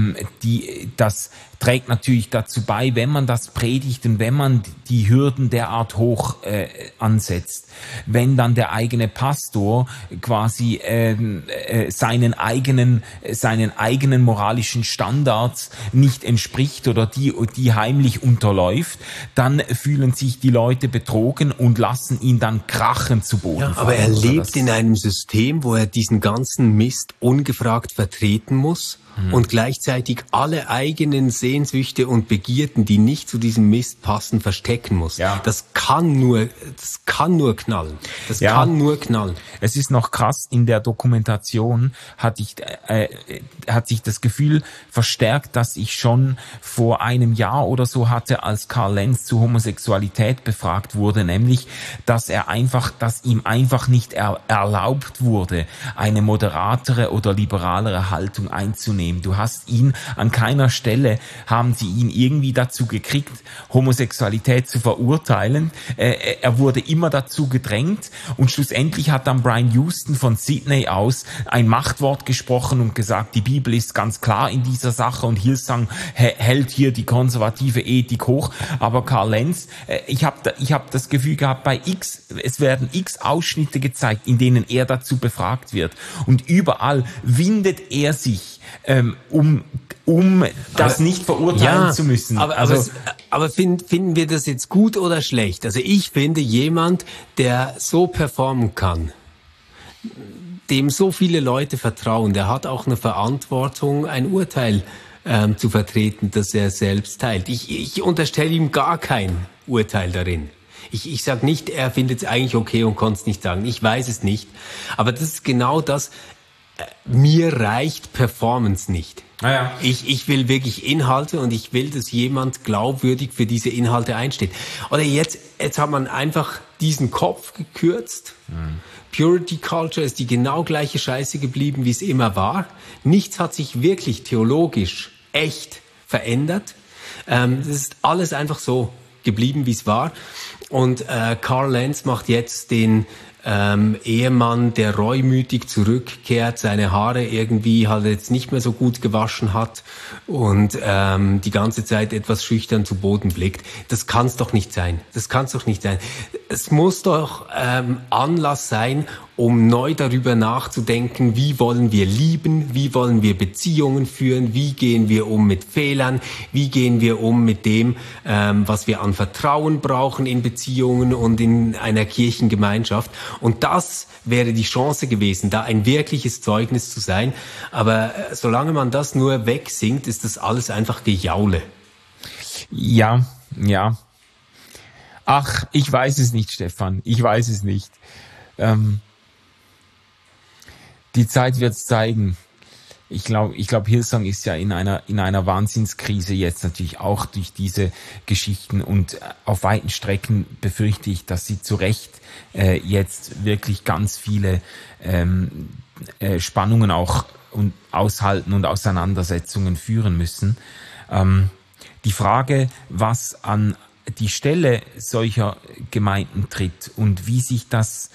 das trägt natürlich dazu bei, wenn man das predigt und wenn man die Hürden derart hoch ansetzt, wenn dann der eigene Pastor quasi seinen eigenen moralischen Standards nicht entspricht oder die heimlich unterläuft, dann fühlen sich die Leute betrogen und lassen ihn dann krachend zu Boden fallen. Aber er lebt in einem System, wo er diesen ganzen Mist ungefragt vertreten muss. Und gleichzeitig alle eigenen Sehnsüchte und Begierden, die nicht zu diesem Mist passen, verstecken muss. Ja. Das kann nur knallen. Das kann nur knallen. Es ist noch krass, in der Dokumentation hat sich das Gefühl verstärkt, dass ich schon vor einem Jahr oder so hatte, als Karl Lenz zu Homosexualität befragt wurde, nämlich, dass ihm einfach nicht erlaubt wurde, eine moderatere oder liberalere Haltung einzunehmen. Du hast ihn an keiner Stelle, haben sie ihn irgendwie dazu gekriegt, Homosexualität zu verurteilen. Er wurde immer dazu gedrängt und schlussendlich hat dann Brian Houston von Sydney aus ein Machtwort gesprochen und gesagt, die Bibel ist ganz klar in dieser Sache und Hillsong hält hier die konservative Ethik hoch. Aber Karl Lenz, ich hab das Gefühl gehabt, es werden x Ausschnitte gezeigt, in denen er dazu befragt wird. Und überall windet er sich, um das nicht verurteilen zu müssen. Aber finden wir das jetzt gut oder schlecht? Also ich finde, jemand, der so performen kann, dem so viele Leute vertrauen, der hat auch eine Verantwortung, ein Urteil zu vertreten, das er selbst teilt. Ich unterstelle ihm gar kein Urteil darin. Ich sage nicht, er findet es eigentlich okay und konnte es nicht sagen. Ich weiß es nicht. Aber das ist genau das. Mir reicht Performance nicht. Ja. Ich will wirklich Inhalte und ich will, dass jemand glaubwürdig für diese Inhalte einsteht. Oder jetzt hat man einfach diesen Kopf gekürzt. Purity Culture ist die genau gleiche Scheiße geblieben, wie es immer war. Nichts hat sich wirklich theologisch echt verändert. Das ist alles einfach so geblieben, wie es war. Und Carl Lenz macht jetzt den Ehemann, der reumütig zurückkehrt, seine Haare irgendwie halt jetzt nicht mehr so gut gewaschen hat und die ganze Zeit etwas schüchtern zu Boden blickt. Das kann's doch nicht sein. Das kann's doch nicht sein. Es muss doch Anlass sein, um neu darüber nachzudenken, wie wollen wir lieben, wie wollen wir Beziehungen führen, wie gehen wir um mit Fehlern, wie gehen wir um mit dem, was wir an Vertrauen brauchen in Beziehungen und in einer Kirchengemeinschaft. Und das wäre die Chance gewesen, da ein wirkliches Zeugnis zu sein. Aber solange man das nur wegsingt, ist das alles einfach Gejaule. Ja. Ach, ich weiß es nicht, Stefan. Ich weiß es nicht. Die Zeit wird's zeigen. Ich glaube, Hillsong ist ja in einer Wahnsinnskrise jetzt natürlich auch durch diese Geschichten und auf weiten Strecken befürchte ich, dass sie zu Recht jetzt wirklich ganz viele Spannungen auch und aushalten und Auseinandersetzungen führen müssen. Die Frage, was an die Stelle solcher Gemeinden tritt und wie sich das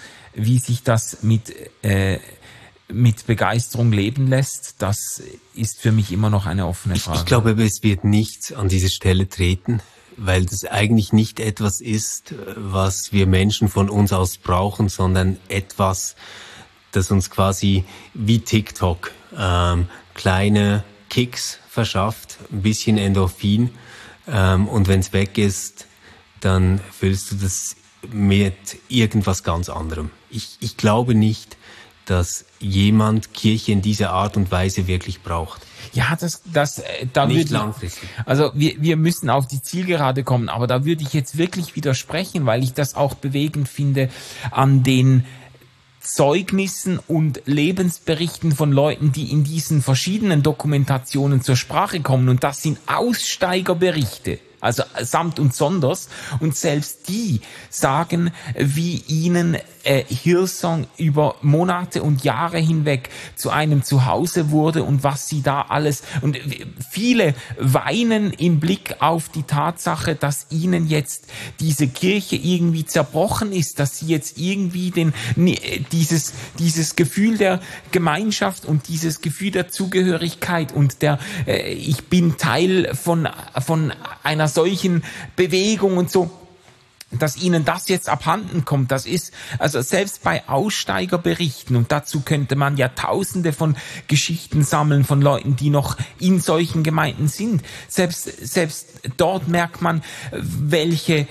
mit Begeisterung leben lässt, das ist für mich immer noch eine offene Frage. Ich glaube, es wird nichts an diese Stelle treten, weil das eigentlich nicht etwas ist, was wir Menschen von uns aus brauchen, sondern etwas, das uns quasi wie TikTok kleine Kicks verschafft, ein bisschen Endorphin, und wenn es weg ist, dann füllst du das mit irgendwas ganz anderem. Ich glaube nicht, dass jemand Kirche in dieser Art und Weise wirklich braucht. Ja, da nicht langfristig. Also wir müssen auf die Zielgerade kommen, aber da würde ich jetzt wirklich widersprechen, weil ich das auch bewegend finde an den Zeugnissen und Lebensberichten von Leuten, die in diesen verschiedenen Dokumentationen zur Sprache kommen. Und das sind Aussteigerberichte, also samt und sonders. Und selbst die sagen, wie ihnen Hillsong über Monate und Jahre hinweg zu einem Zuhause wurde und was sie da alles, und viele weinen im Blick auf die Tatsache, dass ihnen jetzt diese Kirche irgendwie zerbrochen ist, dass sie jetzt irgendwie dieses Gefühl der Gemeinschaft und dieses Gefühl der Zugehörigkeit und ich bin Teil von einer solchen Bewegung und so, dass ihnen das jetzt abhanden kommt, das ist, also selbst bei Aussteigerberichten, und dazu könnte man ja tausende von Geschichten sammeln von Leuten, die noch in solchen Gemeinden sind, selbst dort merkt man, welche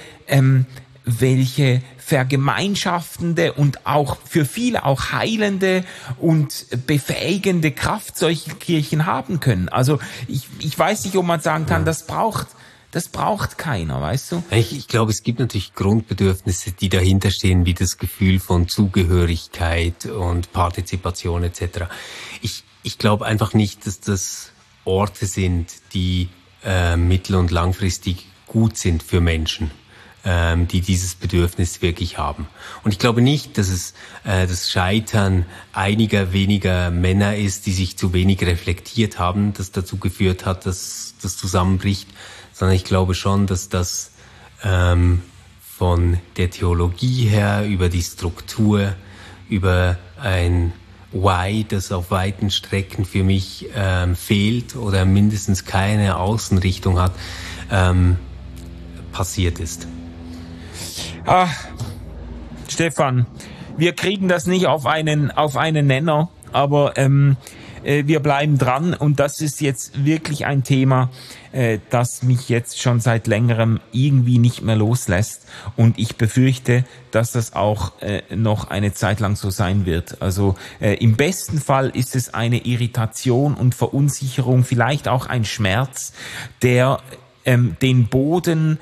vergemeinschaftende und auch für viele auch heilende und befähigende Kraft solche Kirchen haben können. Also ich weiß nicht, ob man sagen kann, das braucht keiner, weißt du? Ich glaube, es gibt natürlich Grundbedürfnisse, die dahinter stehen, wie das Gefühl von Zugehörigkeit und Partizipation etc. Ich glaube einfach nicht, dass das Orte sind, die mittel- und langfristig gut sind für Menschen, die dieses Bedürfnis wirklich haben. Und ich glaube nicht, dass es das Scheitern einiger weniger Männer ist, die sich zu wenig reflektiert haben, das dazu geführt hat, dass das zusammenbricht, sondern ich glaube schon, dass das von der Theologie her, über die Struktur, über ein Why, das auf weiten Strecken für mich fehlt oder mindestens keine Außenrichtung hat, passiert ist. Ach, Stefan, wir kriegen das nicht auf einen Nenner, aber wir bleiben dran, und das ist jetzt wirklich ein Thema, das mich jetzt schon seit längerem irgendwie nicht mehr loslässt, und ich befürchte, dass das auch noch eine Zeit lang so sein wird. Also im besten Fall ist es eine Irritation und Verunsicherung, vielleicht auch ein Schmerz, der den Boden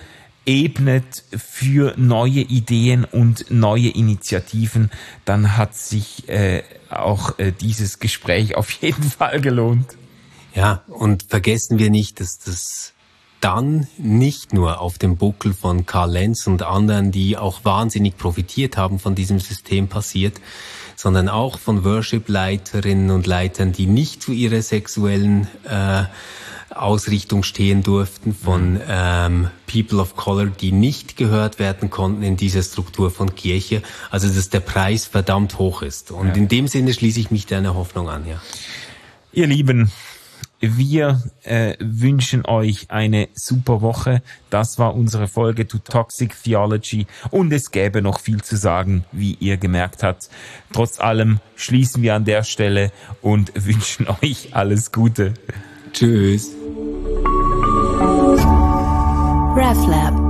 ebnet für neue Ideen und neue Initiativen, dann hat sich auch dieses Gespräch auf jeden Fall gelohnt. Ja, und vergessen wir nicht, dass das dann nicht nur auf dem Buckel von Karl Lenz und anderen, die auch wahnsinnig profitiert haben von diesem System passiert, sondern auch von Worship-Leiterinnen und Leitern, die nicht zu ihrer sexuellen Ausrichtung stehen durften, von People of Color, die nicht gehört werden konnten in dieser Struktur von Kirche. Also dass der Preis verdammt hoch ist. Und in dem Sinne schließe ich mich deiner Hoffnung an. Ja. Ihr Lieben, wir wünschen euch eine super Woche. Das war unsere Folge to Toxic Theology und es gäbe noch viel zu sagen, wie ihr gemerkt habt. Trotz allem schließen wir an der Stelle und wünschen euch alles Gute. Tschüss. RefLab